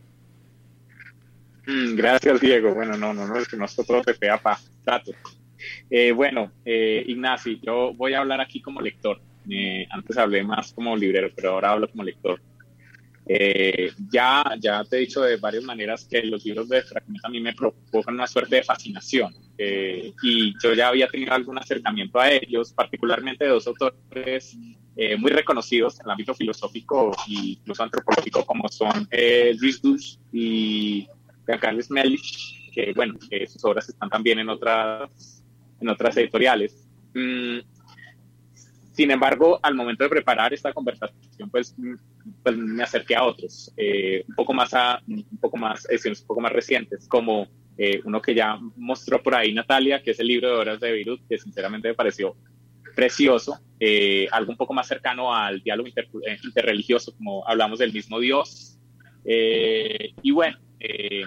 Gracias, Diego. Bueno, no, no, no, es que nosotros de pe a pa, trato. Eh, bueno, eh, Ignacy, yo voy a hablar aquí como lector. Eh, antes hablé más como librero, pero ahora hablo como lector. Eh, ya, ya te he dicho de varias maneras que los libros de Fragmenta a mí me provocan una suerte de fascinación. Eh, y yo ya había tenido algún acercamiento a ellos, particularmente de dos autores eh, muy reconocidos en el ámbito filosófico e incluso antropológico, como son eh, Dries Douche y Carles Melich, que bueno, que sus obras están también en otras, en otras editoriales. Mm, sin embargo, al momento de preparar esta conversación, pues, pues me acerqué a otros, eh, un poco más a, un poco más, ediciones un poco más recientes, como eh, uno que ya mostró por ahí Natalia, que es el libro de Horas de Beirut, que sinceramente me pareció precioso, eh, algo un poco más cercano al diálogo inter, interreligioso, como hablamos del mismo Dios, eh, y bueno, Eh,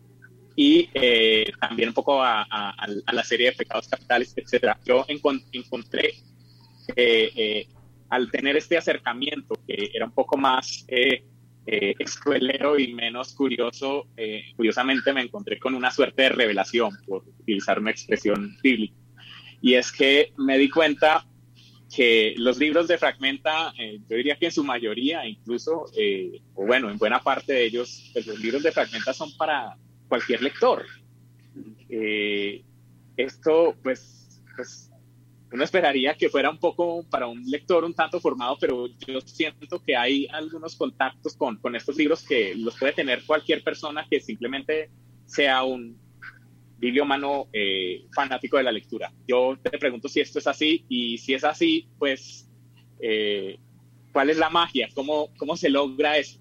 y eh, también un poco a, a, a la serie de Pecados Capitales, etcétera. Yo encont encontré, eh, eh, al tener este acercamiento, que era un poco más eh, eh, escuelero y menos curioso, eh, curiosamente me encontré con una suerte de revelación, por utilizar una expresión bíblica. Y es que me di cuenta que los libros de Fragmenta, eh, yo diría que en su mayoría, incluso, eh, o bueno, en buena parte de ellos, pues los libros de Fragmenta son para cualquier lector. Eh, esto, pues, pues, uno esperaría que fuera un poco para un lector un tanto formado, pero yo siento que hay algunos contactos con, con estos libros que los puede tener cualquier persona que simplemente sea un bibliómano eh, fanático de la lectura. Yo te pregunto si esto es así, y si es así, pues, eh, ¿cuál es la magia? ¿Cómo, cómo se logra eso?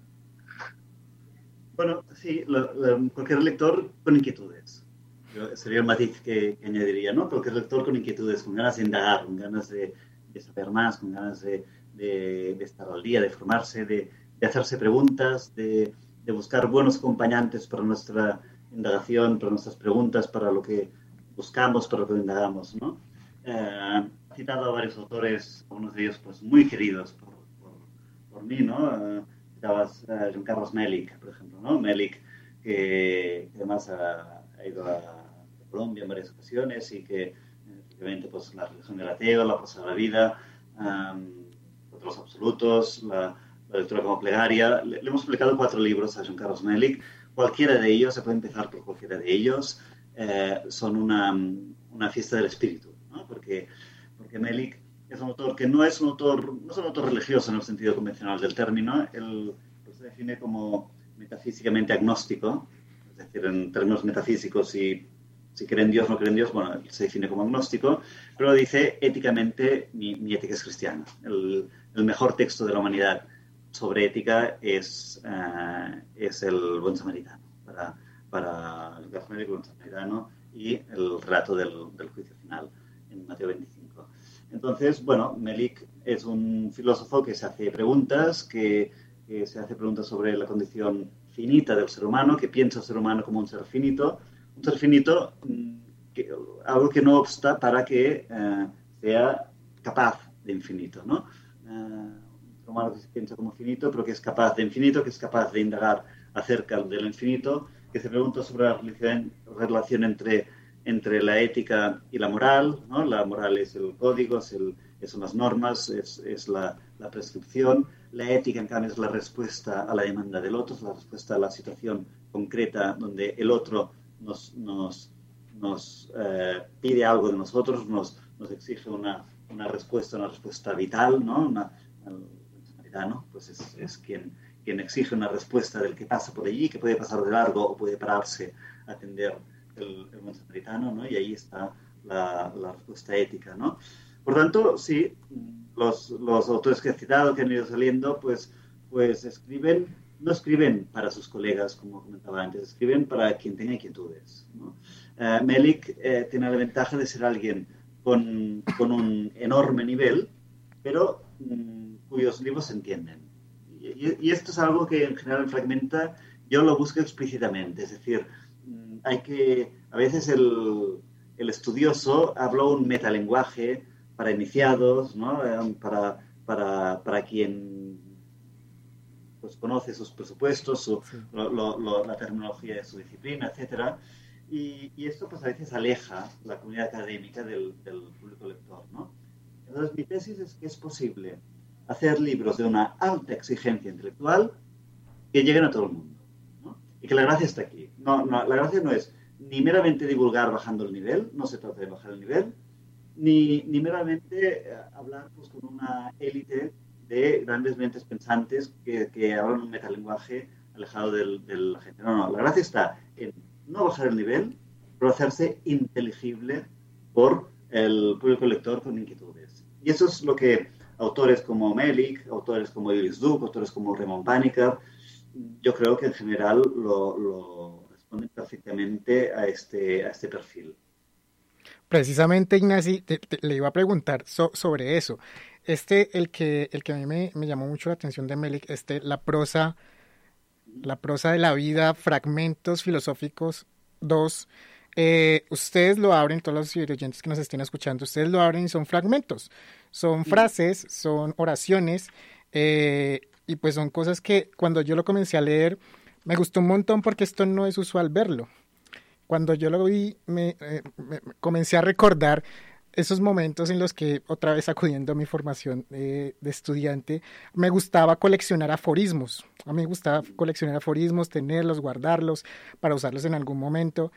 Bueno, sí, lo, lo, cualquier lector con inquietudes. Yo, sería el matiz que, que añadiría, ¿no? Cualquier lector con inquietudes, con ganas de indagar, con ganas de, de saber más, con ganas de, de, de estar al día, de formarse, de, de hacerse preguntas, de, de buscar buenos acompañantes para nuestra indagación, para nuestras preguntas, para lo que buscamos, para lo que indagamos, ¿no? Eh, he citado a varios autores, algunos de ellos pues muy queridos por, por, por mí, ¿no? Eh, citabas a Joan Carles Melick, por ejemplo, ¿no? Melick, que, que además ha, ha ido a Colombia en varias ocasiones y que, efectivamente, pues la religión del ateo, la prosa de la vida, um, otros absolutos, la, la lectura como plegaria. Le, le hemos publicado cuatro libros a Joan Carles Melick. Cualquiera de ellos, se puede empezar por cualquiera de ellos. eh, son una, una fiesta del espíritu, ¿no? Porque, porque Melik es un autor que no es un autor, no es un autor religioso en el sentido convencional del término. Él se define como metafísicamente agnóstico, es decir, en términos metafísicos, si, si cree en Dios o no cree en Dios, bueno, se define como agnóstico, pero dice éticamente, mi, mi ética es cristiana. El, el mejor texto de la humanidad sobre ética es, uh, es el Buen Samaritano, para, para el caso médico, el Buen Samaritano y el relato del, del juicio final en Mateo veinticinco. Entonces, bueno, Melik es un filósofo que se hace preguntas, que, que se hace preguntas sobre la condición finita del ser humano, que piensa al ser humano como un ser finito, un ser finito, que, algo que no obsta para que uh, sea capaz de infinito, ¿no? Uh, un ser humano que se piensa como finito, pero que es capaz de infinito, que es capaz de indagar acerca de lo infinito, que se pregunta sobre la relación, relación entre entre la ética y la moral, ¿no? La moral es el código, es el, son las normas, es, es la, la prescripción. La ética, en cambio, es la respuesta a la demanda del otro, es la respuesta a la situación concreta donde el otro nos, nos, nos eh, pide algo de nosotros, nos, nos exige una, una respuesta, una respuesta vital, ¿no? Una, el samaritano, pues es, es quien, quien exige una respuesta del que pasa por allí, que puede pasar de largo o puede pararse a atender el, el buen samaritano, ¿no? Y ahí está la, la respuesta ética, ¿no? Por tanto, sí, los, los autores que he citado, que han ido saliendo, pues, pues escriben, no escriben para sus colegas, como comentaba antes, escriben para quien tenga inquietudes, ¿no? Uh, Melik eh, tiene la ventaja de ser alguien con, con un enorme nivel, pero um, cuyos libros se entienden. Y, y esto es algo que en general en Fragmenta yo lo busco explícitamente, es decir, hay que, a veces el, el estudioso habla un metalenguaje para iniciados, ¿no? para, para, para quien pues, conoce sus presupuestos, su, sí. lo, lo, la terminología de su disciplina, etcétera. Y, y esto pues, a veces aleja la comunidad académica del, del público lector, ¿no? Entonces mi tesis es que es posible hacer libros de una alta exigencia intelectual que lleguen a todo el mundo. Y que la gracia está aquí. No, no, la gracia no es ni meramente divulgar bajando el nivel, no se trata de bajar el nivel, ni, ni meramente hablar pues, con una élite de grandes mentes pensantes que, que hablan un metalenguaje alejado del, de la gente. No, no, la gracia está en no bajar el nivel, pero hacerse inteligible por el público lector con inquietudes. Y eso es lo que autores como Melik, autores como Iris Duk, autores como Raymond Panikkar, yo creo que en general lo, lo responden perfectamente a este, a este perfil. Precisamente, Ignacy, te, te, le iba a preguntar so, sobre eso. Este, el que, el que a mí me, me llamó mucho la atención de Melik, este, la prosa, la prosa de la vida, fragmentos filosóficos dos. Eh, ustedes lo abren, todos los oyentes que nos estén escuchando, ustedes lo abren y son fragmentos, son frases, son oraciones, eh, y pues son cosas que cuando yo lo comencé a leer me gustó un montón porque esto no es usual verlo. Cuando yo lo vi me, eh, me comencé a recordar esos momentos en los que, otra vez acudiendo a mi formación eh, de estudiante, me gustaba coleccionar aforismos. A mí me gustaba coleccionar aforismos, tenerlos, guardarlos para usarlos en algún momento.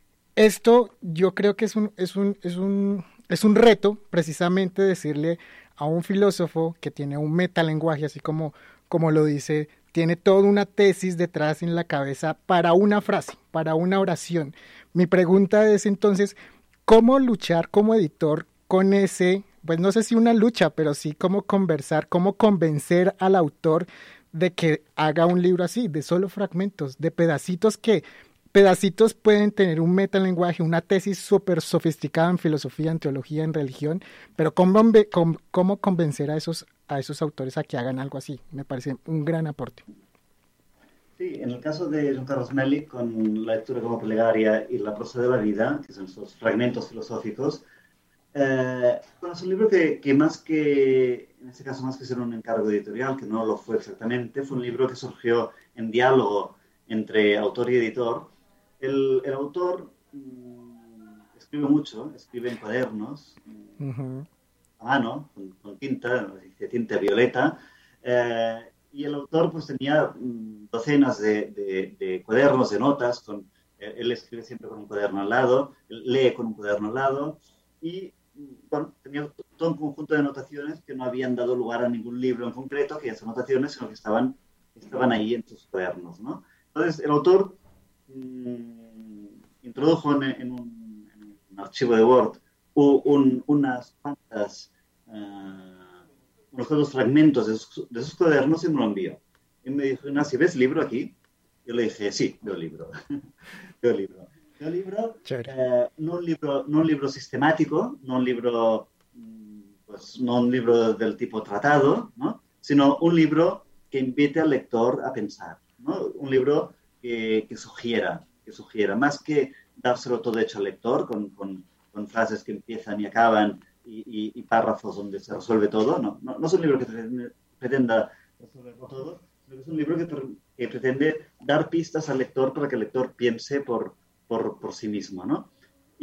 Esto yo creo que es un, es un, es un, es un reto precisamente decirle a un filósofo que tiene un metalenguaje, así como como lo dice, tiene toda una tesis detrás en la cabeza para una frase, para una oración. Mi pregunta es entonces, ¿cómo luchar como editor con ese, pues no sé si una lucha, pero sí cómo conversar, cómo convencer al autor de que haga un libro así, de solo fragmentos, de pedacitos que, pedacitos pueden tener un metalenguaje, una tesis súper sofisticada en filosofía, en teología, en religión, pero cómo, cómo convencer a esos a esos autores a que hagan algo así? Me parece un gran aporte. Sí, en el caso de Joan Carlos Melik, con la lectura como plegaria y la prosa de la vida, que son esos fragmentos filosóficos, eh, bueno, es un libro que, que más que, en este caso más que ser un encargo editorial, que no lo fue exactamente, fue un libro que surgió en diálogo entre autor y editor. El, el autor mmm, escribe mucho, escribe en cuadernos, uh-huh. a mano, con, con tinta, de tinta violeta, eh, y el autor pues tenía mm, docenas de, de, de cuadernos, de notas, con, Él escribe siempre con un cuaderno al lado, lee con un cuaderno al lado y, bueno, tenía todo un conjunto de anotaciones que no habían dado lugar a ningún libro en concreto, que esas anotaciones, sino que estaban, estaban ahí en sus cuadernos, ¿no? Entonces, el autor mmm, introdujo en, en, un, en un archivo de Word un, unas cuantas, uh, unos cuantos fragmentos de sus, de sus cuadernos y me lo envió. Y me dijo, Ignacio, ¿ves libro aquí? Yo le dije, sí, veo libro. veo libro. Veo libro, eh, no, un libro, no un libro sistemático, no un libro, pues, no un libro del tipo tratado, ¿no? Sino un libro que invite al lector a pensar, ¿no? Un libro que, que sugiera, que sugiera, más que dárselo todo hecho al lector con, con, con frases que empiezan y acaban y, y, y párrafos donde se resuelve todo, no, no, no es un libro que pretenda resolverlo todo, es un libro que, que pretende dar pistas al lector para que el lector piense por, por, por sí mismo, ¿no?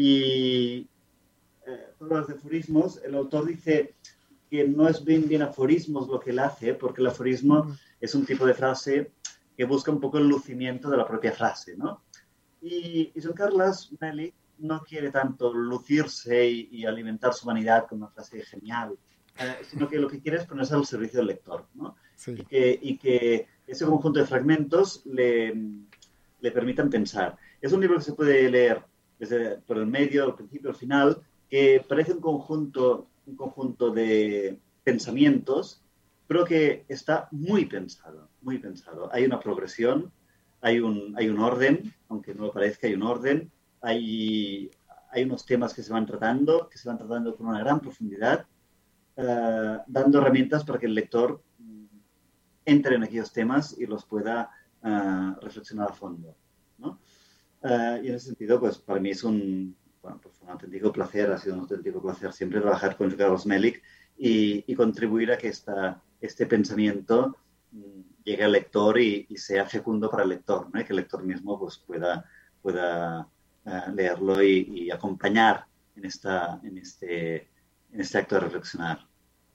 Y eh, los de aforismos, el autor dice que no es bien, bien aforismos lo que él hace, porque el aforismo uh-huh. es un tipo de frase que busca un poco el lucimiento de la propia frase, ¿no? Y, y Joan Carles Melick no quiere tanto lucirse y, y alimentar su vanidad con una frase genial, eh, sino que lo que quiere es ponerse al servicio del lector, ¿no? Sí. Y, que, y que ese conjunto de fragmentos le, le permitan pensar. Es un libro que se puede leer desde por el medio, al principio, al final, que parece un conjunto, un conjunto de pensamientos, pero que está muy pensado, muy pensado. Hay una progresión, hay un, hay un orden, aunque no lo parezca, hay un orden, hay, hay unos temas que se van tratando, que se van tratando con una gran profundidad, uh, dando herramientas para que el lector entre en aquellos temas y los pueda uh, reflexionar a fondo, ¿no? Uh, y en ese sentido, pues para mí es un, bueno, pues un auténtico placer, ha sido un auténtico placer siempre trabajar con Joan Carles Melick y, y contribuir a que esta, este pensamiento um, llegue al lector y, y sea fecundo para el lector, ¿no? Y que el lector mismo pues, pueda, pueda uh, leerlo y, y acompañar en, esta, en, este, en este acto de reflexionar.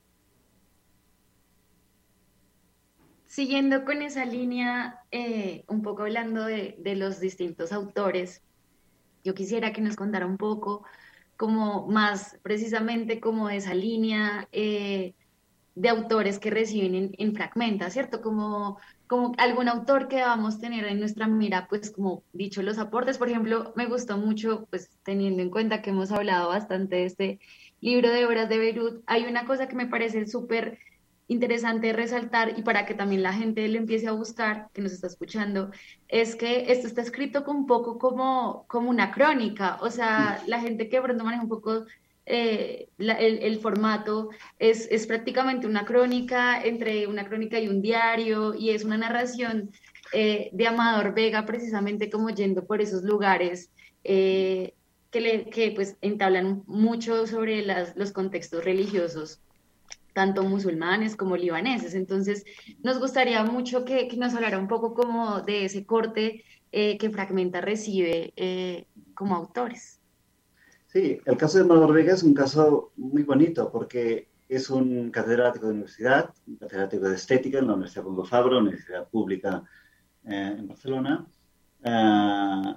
Siguiendo con esa línea, eh, un poco hablando de, de los distintos autores, yo quisiera que nos contara un poco como más precisamente como esa línea eh, de autores que reciben en, en Fragmenta, ¿cierto? Como, como algún autor que vamos a tener en nuestra mira, pues como dicho, los aportes. Por ejemplo, me gustó mucho, pues teniendo en cuenta que hemos hablado bastante de este libro de obras de Beirut, hay una cosa que me parece súper interesante resaltar y para que también la gente lo empiece a buscar, que nos está escuchando, es que esto está escrito un poco como, como una crónica, o sea, la gente que de pronto maneja un poco eh, la, el, el formato es, es prácticamente una crónica, entre una crónica y un diario, y es una narración eh, de Amador Vega, precisamente como yendo por esos lugares eh, que, le, que pues entablan mucho sobre las, los contextos religiosos, tanto musulmanes como libaneses. Entonces, nos gustaría mucho que, que nos hablara un poco como de ese corte eh, que Fragmenta recibe eh, como autores. Sí, el caso de Amador Vega es un caso muy bonito porque es un catedrático de universidad, un catedrático de estética en la Universidad Pompeu Fabra, una universidad pública eh, en Barcelona. Uh,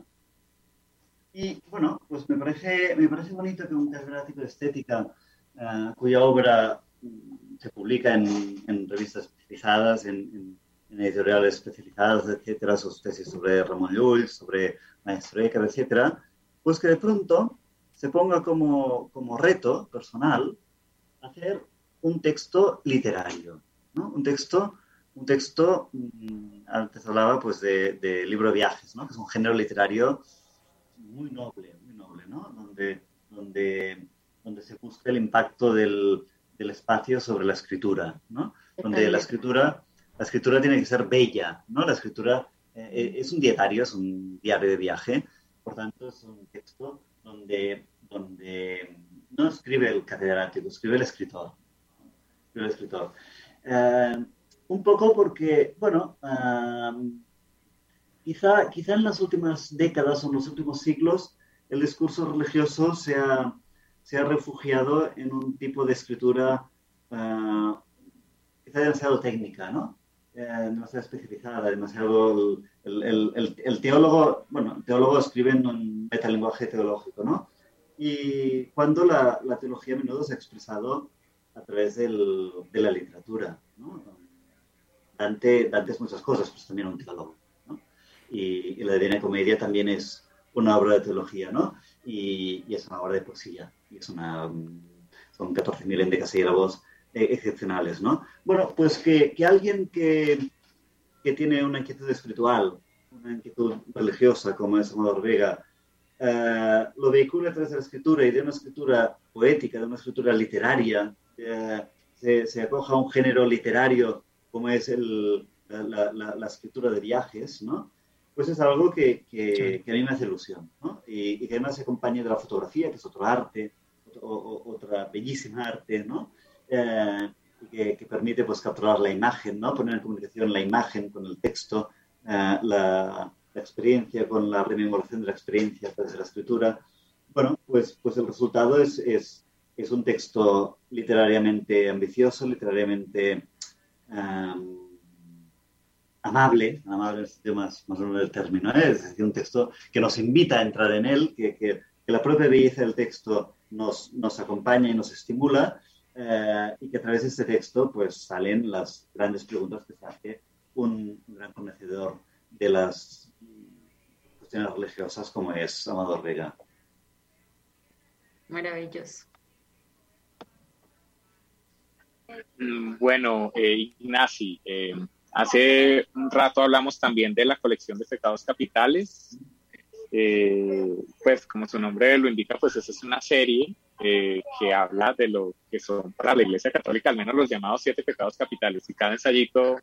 y, bueno, pues me parece, me parece bonito que un catedrático de estética uh, cuya obra se publica en, en revistas especializadas, en, en, en editoriales especializadas, etcétera, sus tesis sobre Ramon Llull, sobre Maestro Écar, etcétera, pues que de pronto se ponga como, como reto personal hacer un texto literario, ¿no? Un texto, un texto, antes hablaba pues de, de libro de viajes, ¿no? Que es un género literario muy noble, muy noble, ¿no? Donde, donde, donde se busca el impacto del del espacio sobre la escritura, ¿no? Donde la escritura, la escritura tiene que ser bella, ¿no? La escritura eh, es un diario, es un diario de viaje, por tanto es un texto donde, donde no escribe el catedrático, escribe el escritor. Escribe el escritor. Eh, un poco porque, bueno, eh, quizá, quizá en las últimas décadas o en los últimos siglos el discurso religioso se ha se ha refugiado en un tipo de escritura uh, quizá demasiado técnica, ¿no? eh, demasiado especializada, demasiado... El, el, el, el teólogo, bueno, el teólogo escribe en un metalenguaje teológico, ¿no? Y cuando la, la teología a menudo se ha expresado a través del, de la literatura, ¿no? Dante, Dante es muchas cosas, pues también un teólogo, ¿no? Y, y la Divina Comedia también es una obra de teología, ¿no? Y, y es una obra de poesía, y es una... Son catorce mil endecasílabos eh, excepcionales, ¿no? Bueno, pues que, que alguien que, que tiene una inquietud espiritual, una inquietud religiosa, como es Amador Vega, Uh, lo vehicula a través de la escritura y de una escritura poética, de una escritura literaria, uh, se, se acoja a un género literario como es el, la, la, la escritura de viajes, ¿no? Pues es algo que, que, que a mí me hace ilusión, ¿no? Y, y que además se acompañe de la fotografía, que es otro arte, otro, o, otra bellísima arte, ¿no? Uh, y que, que permite pues capturar la imagen, ¿no? Poner en comunicación la imagen con el texto, uh, la... la experiencia, con la rememoración de la experiencia a través de la escritura. Bueno, pues, pues el resultado es, es, es un texto literariamente ambicioso, literariamente um, amable, amable es más, más o menos el término, ¿eh? Es decir, un texto que nos invita a entrar en él, que, que, que la propia belleza del texto nos, nos acompaña y nos estimula, eh, y que a través de este texto pues salen las grandes preguntas que se hace un, un gran conocedor de las cuestiones religiosas como es Amador Vega. Maravilloso. Bueno, eh, Ignasi, eh, hace un rato hablamos también de la colección de pecados capitales. Eh, pues como su nombre lo indica, pues esa es una serie eh, que habla de lo que son para la Iglesia Católica al menos los llamados siete pecados capitales, y cada ensayito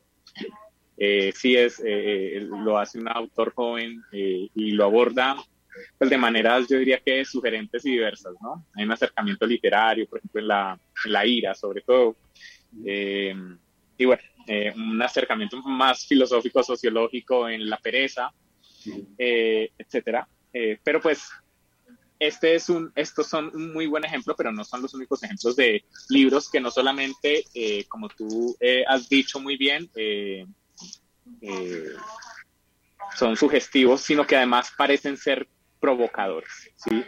Eh, sí es, eh, lo hace un autor joven eh, y lo aborda pues, de maneras, yo diría que sugerentes y diversas, ¿no? Hay un acercamiento literario, por ejemplo, en la, en la ira, sobre todo, eh, y bueno, eh, un acercamiento más filosófico, sociológico en la pereza, eh, etcétera. Eh, pero pues, este es un, estos son un muy buen ejemplo, pero no son los únicos ejemplos de libros que no solamente, eh, como tú eh, has dicho muy bien, eh, Eh, son sugestivos, sino que además parecen ser provocadores, ¿sí?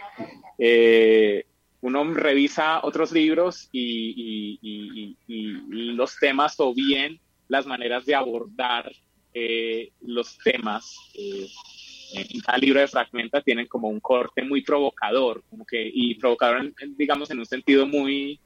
Eh, uno revisa otros libros y, y, y, y, y los temas o bien las maneras de abordar eh, los temas eh, en cada libro de Fragmenta tienen como un corte muy provocador, como que, y provocador, digamos, en un sentido muy,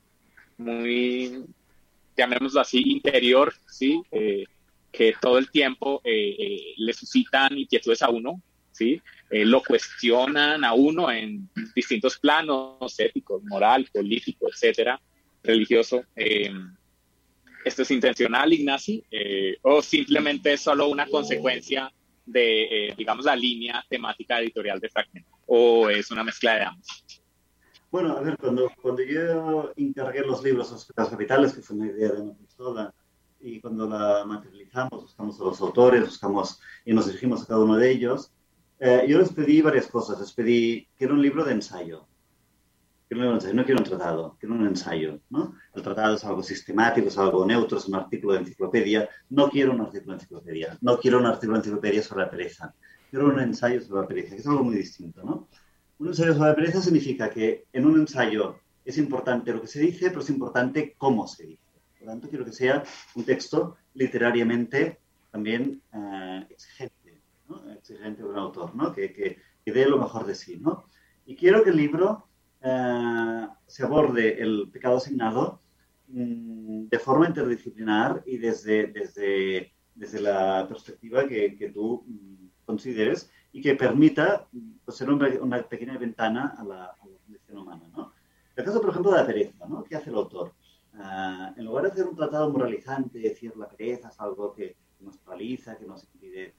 muy, llamémoslo así, interior, ¿sí? Eh, que todo el tiempo eh, eh, le suscitan inquietudes a uno, ¿sí? Eh, lo cuestionan a uno en distintos planos, éticos, moral, político, etcétera, religioso. Eh, ¿Esto es intencional, Ignasi? Eh, ¿O simplemente es solo una consecuencia de, eh, digamos, la línea temática editorial de Fragmenta? ¿O es una mezcla de ambos? Bueno, a ver, cuando, cuando yo encargué los libros Los pecados capitales, que fue una idea de una persona, y cuando la materializamos, buscamos a los autores, buscamos y nos dirigimos a cada uno de ellos, eh, yo les pedí varias cosas. Les pedí que era un libro de ensayo. Quiero un libro de ensayo, no quiero un tratado, quiero un ensayo, ¿no? El tratado es algo sistemático, es algo neutro, es un artículo de enciclopedia. No quiero un artículo de enciclopedia, no quiero un artículo de enciclopedia sobre la pereza. Quiero un ensayo sobre la pereza, que es algo muy distinto, ¿no? Un ensayo sobre la pereza significa que en un ensayo es importante lo que se dice, pero es importante cómo se dice. Por lo tanto, quiero que sea un texto literariamente también eh, exigente, ¿no? Exigente de un autor, ¿no? Que, que, que dé lo mejor de sí, ¿no? Y quiero que el libro eh, se aborde el pecado asignado mmm, de forma interdisciplinar y desde, desde, desde la perspectiva que, que tú mmm, consideres y que permita pues, ser una, una pequeña ventana a la, a la condición humana, ¿no? El caso, por ejemplo, de la pereza, ¿no? ¿Qué hace el autor? Uh, en lugar de hacer un tratado moralizante, decir la pereza es algo que nos paraliza, que nos impide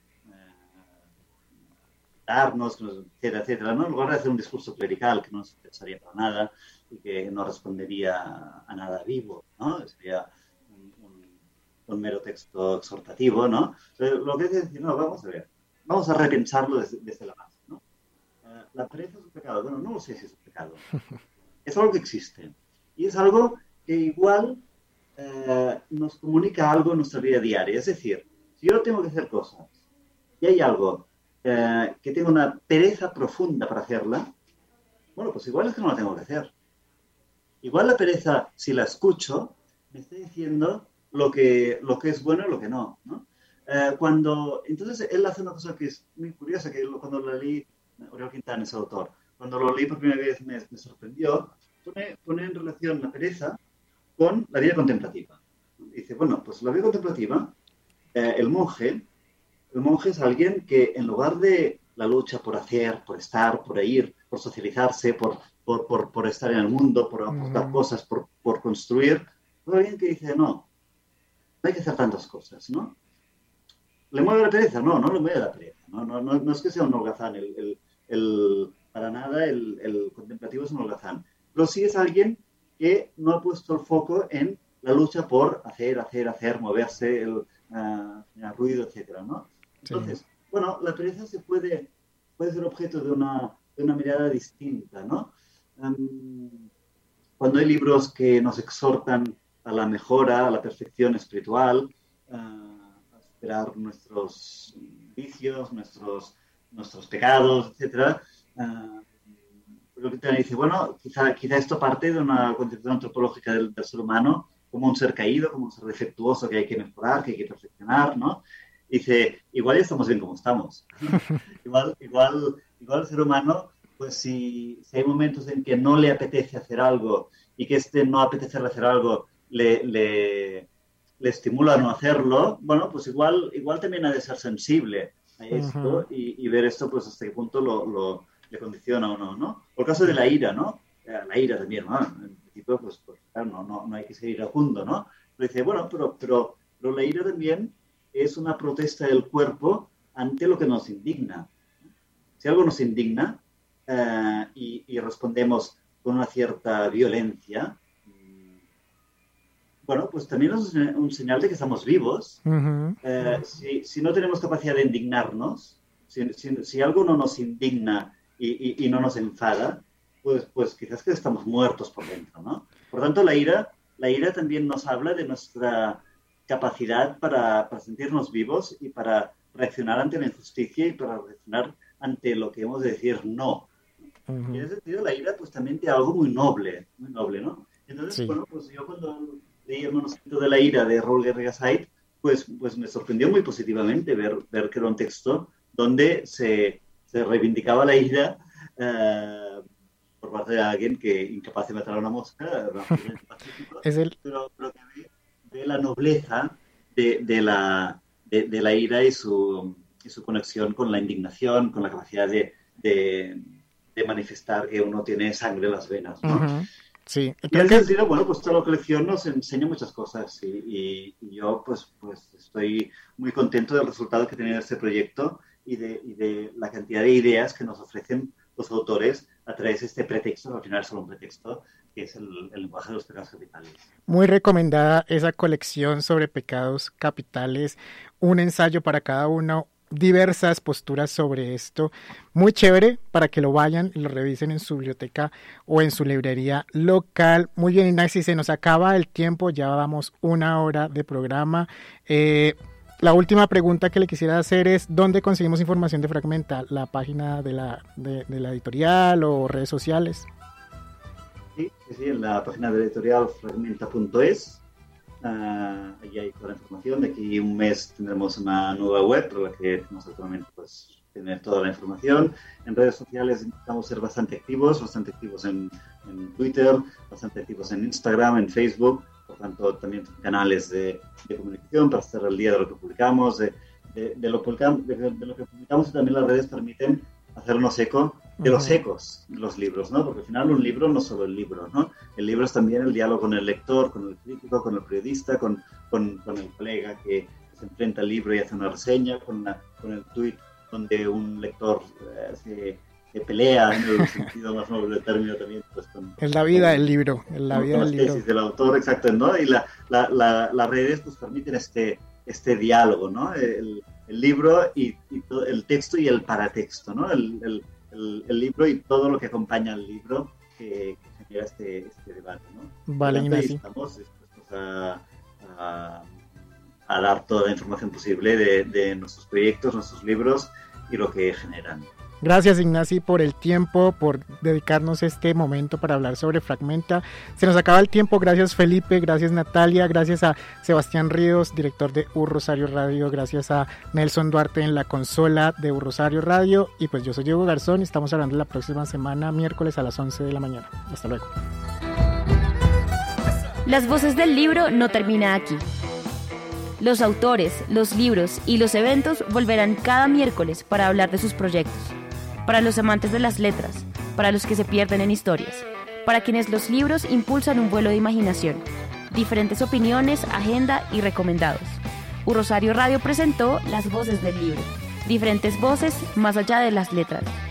darnos, que nos, etcétera, etcétera, ¿no? En lugar de hacer un discurso clerical que no nos interesaría para nada y que no respondería a nada vivo, ¿no? Sería un, un, un mero texto exhortativo, ¿no? Entonces, lo que es decir, no, vamos a ver, vamos a repensarlo desde, desde la base, ¿no? Uh, la pereza es un pecado. Bueno, no lo sé si es un pecado. Es algo que existe y es algo que igual eh, nos comunica algo en nuestra vida diaria. Es decir, Si yo tengo que hacer cosas y hay algo eh, que tengo una pereza profunda para hacerla, bueno, pues igual es que no la tengo que hacer. Igual la pereza, si la escucho, me está diciendo lo que, lo que es bueno y lo que no, ¿no? Eh, cuando, entonces, él hace una cosa que es muy curiosa, que cuando lo leí, Oriol Quintana es el autor, cuando lo leí por primera vez me, me sorprendió, pone, pone en relación la pereza con la vida contemplativa. Dice, bueno, pues la vida contemplativa, eh, el monje, el monje es alguien que en lugar de la lucha por hacer, por estar, por ir, por socializarse, por, por, por, por estar en el mundo, por aportar mm. cosas, por, por construir, es alguien que dice, no, no hay que hacer tantas cosas, ¿no? ¿Le mueve la pereza? No, no le mueve la pereza. No, no, no, no es que sea un holgazán. El, el, el, para nada el, el contemplativo es un holgazán. Pero sí es alguien que no ha puesto el foco en la lucha por hacer, hacer, hacer, moverse, el, uh, el ruido, etcétera, ¿no? Entonces, sí. bueno, la pereza se puede, puede ser objeto de una, de una mirada distinta, ¿no? Um, cuando hay libros que nos exhortan a la mejora, a la perfección espiritual, uh, superar nuestros vicios, nuestros, nuestros pecados, etcétera. Uh, lo que te dice, bueno, quizá, quizá esto parte de una concepción antropológica del, del ser humano como un ser caído, como un ser defectuoso que hay que mejorar, que hay que perfeccionar, ¿no? Dice, igual ya estamos bien como estamos. igual, igual, igual el ser humano, pues si, si hay momentos en que no le apetece hacer algo y que este no apetecerle hacer algo le... le le estimula a no hacerlo, bueno, pues igual, igual también ha de ser sensible a esto uh-huh. y, y ver esto, pues hasta qué punto lo, lo, le condiciona o no, ¿no? Por el caso de la ira, ¿no? La ira también, ¿no? En principio, pues, pues claro, no, no, no hay que ser iracundo, ¿no? Pero dice, bueno, pero, pero, pero la ira también es una protesta del cuerpo ante lo que nos indigna. Si algo nos indigna eh, y, y respondemos con una cierta violencia, bueno, pues también es un señal de que estamos vivos. Uh-huh. Eh, si, si no tenemos capacidad de indignarnos, si, si, si algo no nos indigna y, y, y no nos enfada, pues, pues quizás que estamos muertos por dentro, ¿no? Por tanto, la ira, la ira también nos habla de nuestra capacidad para, para sentirnos vivos y para reaccionar ante la injusticia y para reaccionar ante lo que hemos de decir no. Uh-huh. Y en ese sentido, la ira pues también tiene algo muy noble, muy noble, ¿no? Entonces, sí. bueno, pues yo cuando... leí El manuscrito de la ira de Raúl Guerrero Said, pues, pues me sorprendió muy positivamente ver, ver que era un texto donde se, se reivindicaba la ira eh, por parte de alguien que incapaz de matar a una mosca, es el... pero, pero que ve, ve la nobleza de, de, la, de, de la ira y su, y su conexión con la indignación, con la capacidad de, de, de manifestar que uno tiene sangre en las venas, ¿no? Uh-huh. Sí, y en ese sentido, bueno, pues toda la colección nos enseña muchas cosas y, y, y yo pues, pues estoy muy contento del resultado que ha tenido este proyecto y de, y de la cantidad de ideas que nos ofrecen los autores a través de este pretexto, al final es solo un pretexto, que es el, el lenguaje de los pecados capitales. Muy recomendada esa colección sobre pecados capitales, un ensayo para cada uno, diversas posturas sobre esto, muy chévere para que lo vayan y lo revisen en su biblioteca o en su librería local. Muy bien, Ignacy, se nos acaba el tiempo, ya vamos una hora de programa. Eh, la última pregunta que le quisiera hacer es, ¿dónde conseguimos información de Fragmenta? ¿La página de la, de, de la editorial o redes sociales? Sí, sí, en la página de la editorial fragmenta punto es. Uh, allí hay toda la información. De aquí un mes tendremos una nueva web por la que tenemos actualmente pues tener toda la información. En redes sociales intentamos ser bastante activos, bastante activos en, en Twitter, bastante activos en Instagram, en Facebook. Por tanto, también canales de, de comunicación para estar al día de lo que publicamos, de, de, de, lo, publicamos de, de lo que publicamos, y también las redes permiten hacernos eco de los ecos de los libros, ¿no? Porque al final un libro no es solo el libro, ¿no? El libro es también el diálogo con el lector, con el crítico, con el periodista, con, con, con el colega que se enfrenta al libro y hace una reseña, con, una, con el tuit donde un lector eh, se, se pelea, en el sentido más noble del término también. Pues, con, es la vida con, del libro, es la con, vida con del las libro. Tesis del autor, exacto, ¿no? Y la, la, la, las redes pues permiten este, este diálogo, ¿no? El, el libro y, y todo, el texto y el paratexto, ¿no? El, el, el, el libro y todo lo que acompaña al libro que, que genera este, este debate, ¿no? Vale, Ignacy. Estamos dispuestos a, a, a dar toda la información posible de, de nuestros proyectos, nuestros libros y lo que generan. Gracias, Ignasi, por el tiempo, por dedicarnos este momento para hablar sobre Fragmenta. Se nos acaba el tiempo. Gracias, Felipe. Gracias, Natalia. Gracias a Sebastián Ríos, director de U Rosario Radio. Gracias a Nelson Duarte en la consola de U Rosario Radio. Y pues yo soy Diego Garzón y estamos hablando la próxima semana, miércoles a las once de la mañana. Hasta luego. Las voces del libro no termina aquí. Los autores, los libros y los eventos volverán cada miércoles para hablar de sus proyectos. Para los amantes de las letras, para los que se pierden en historias, para quienes los libros impulsan un vuelo de imaginación, diferentes opiniones, agenda y recomendados. U Rosario Radio presentó Las Voces del Libro, diferentes voces más allá de las letras.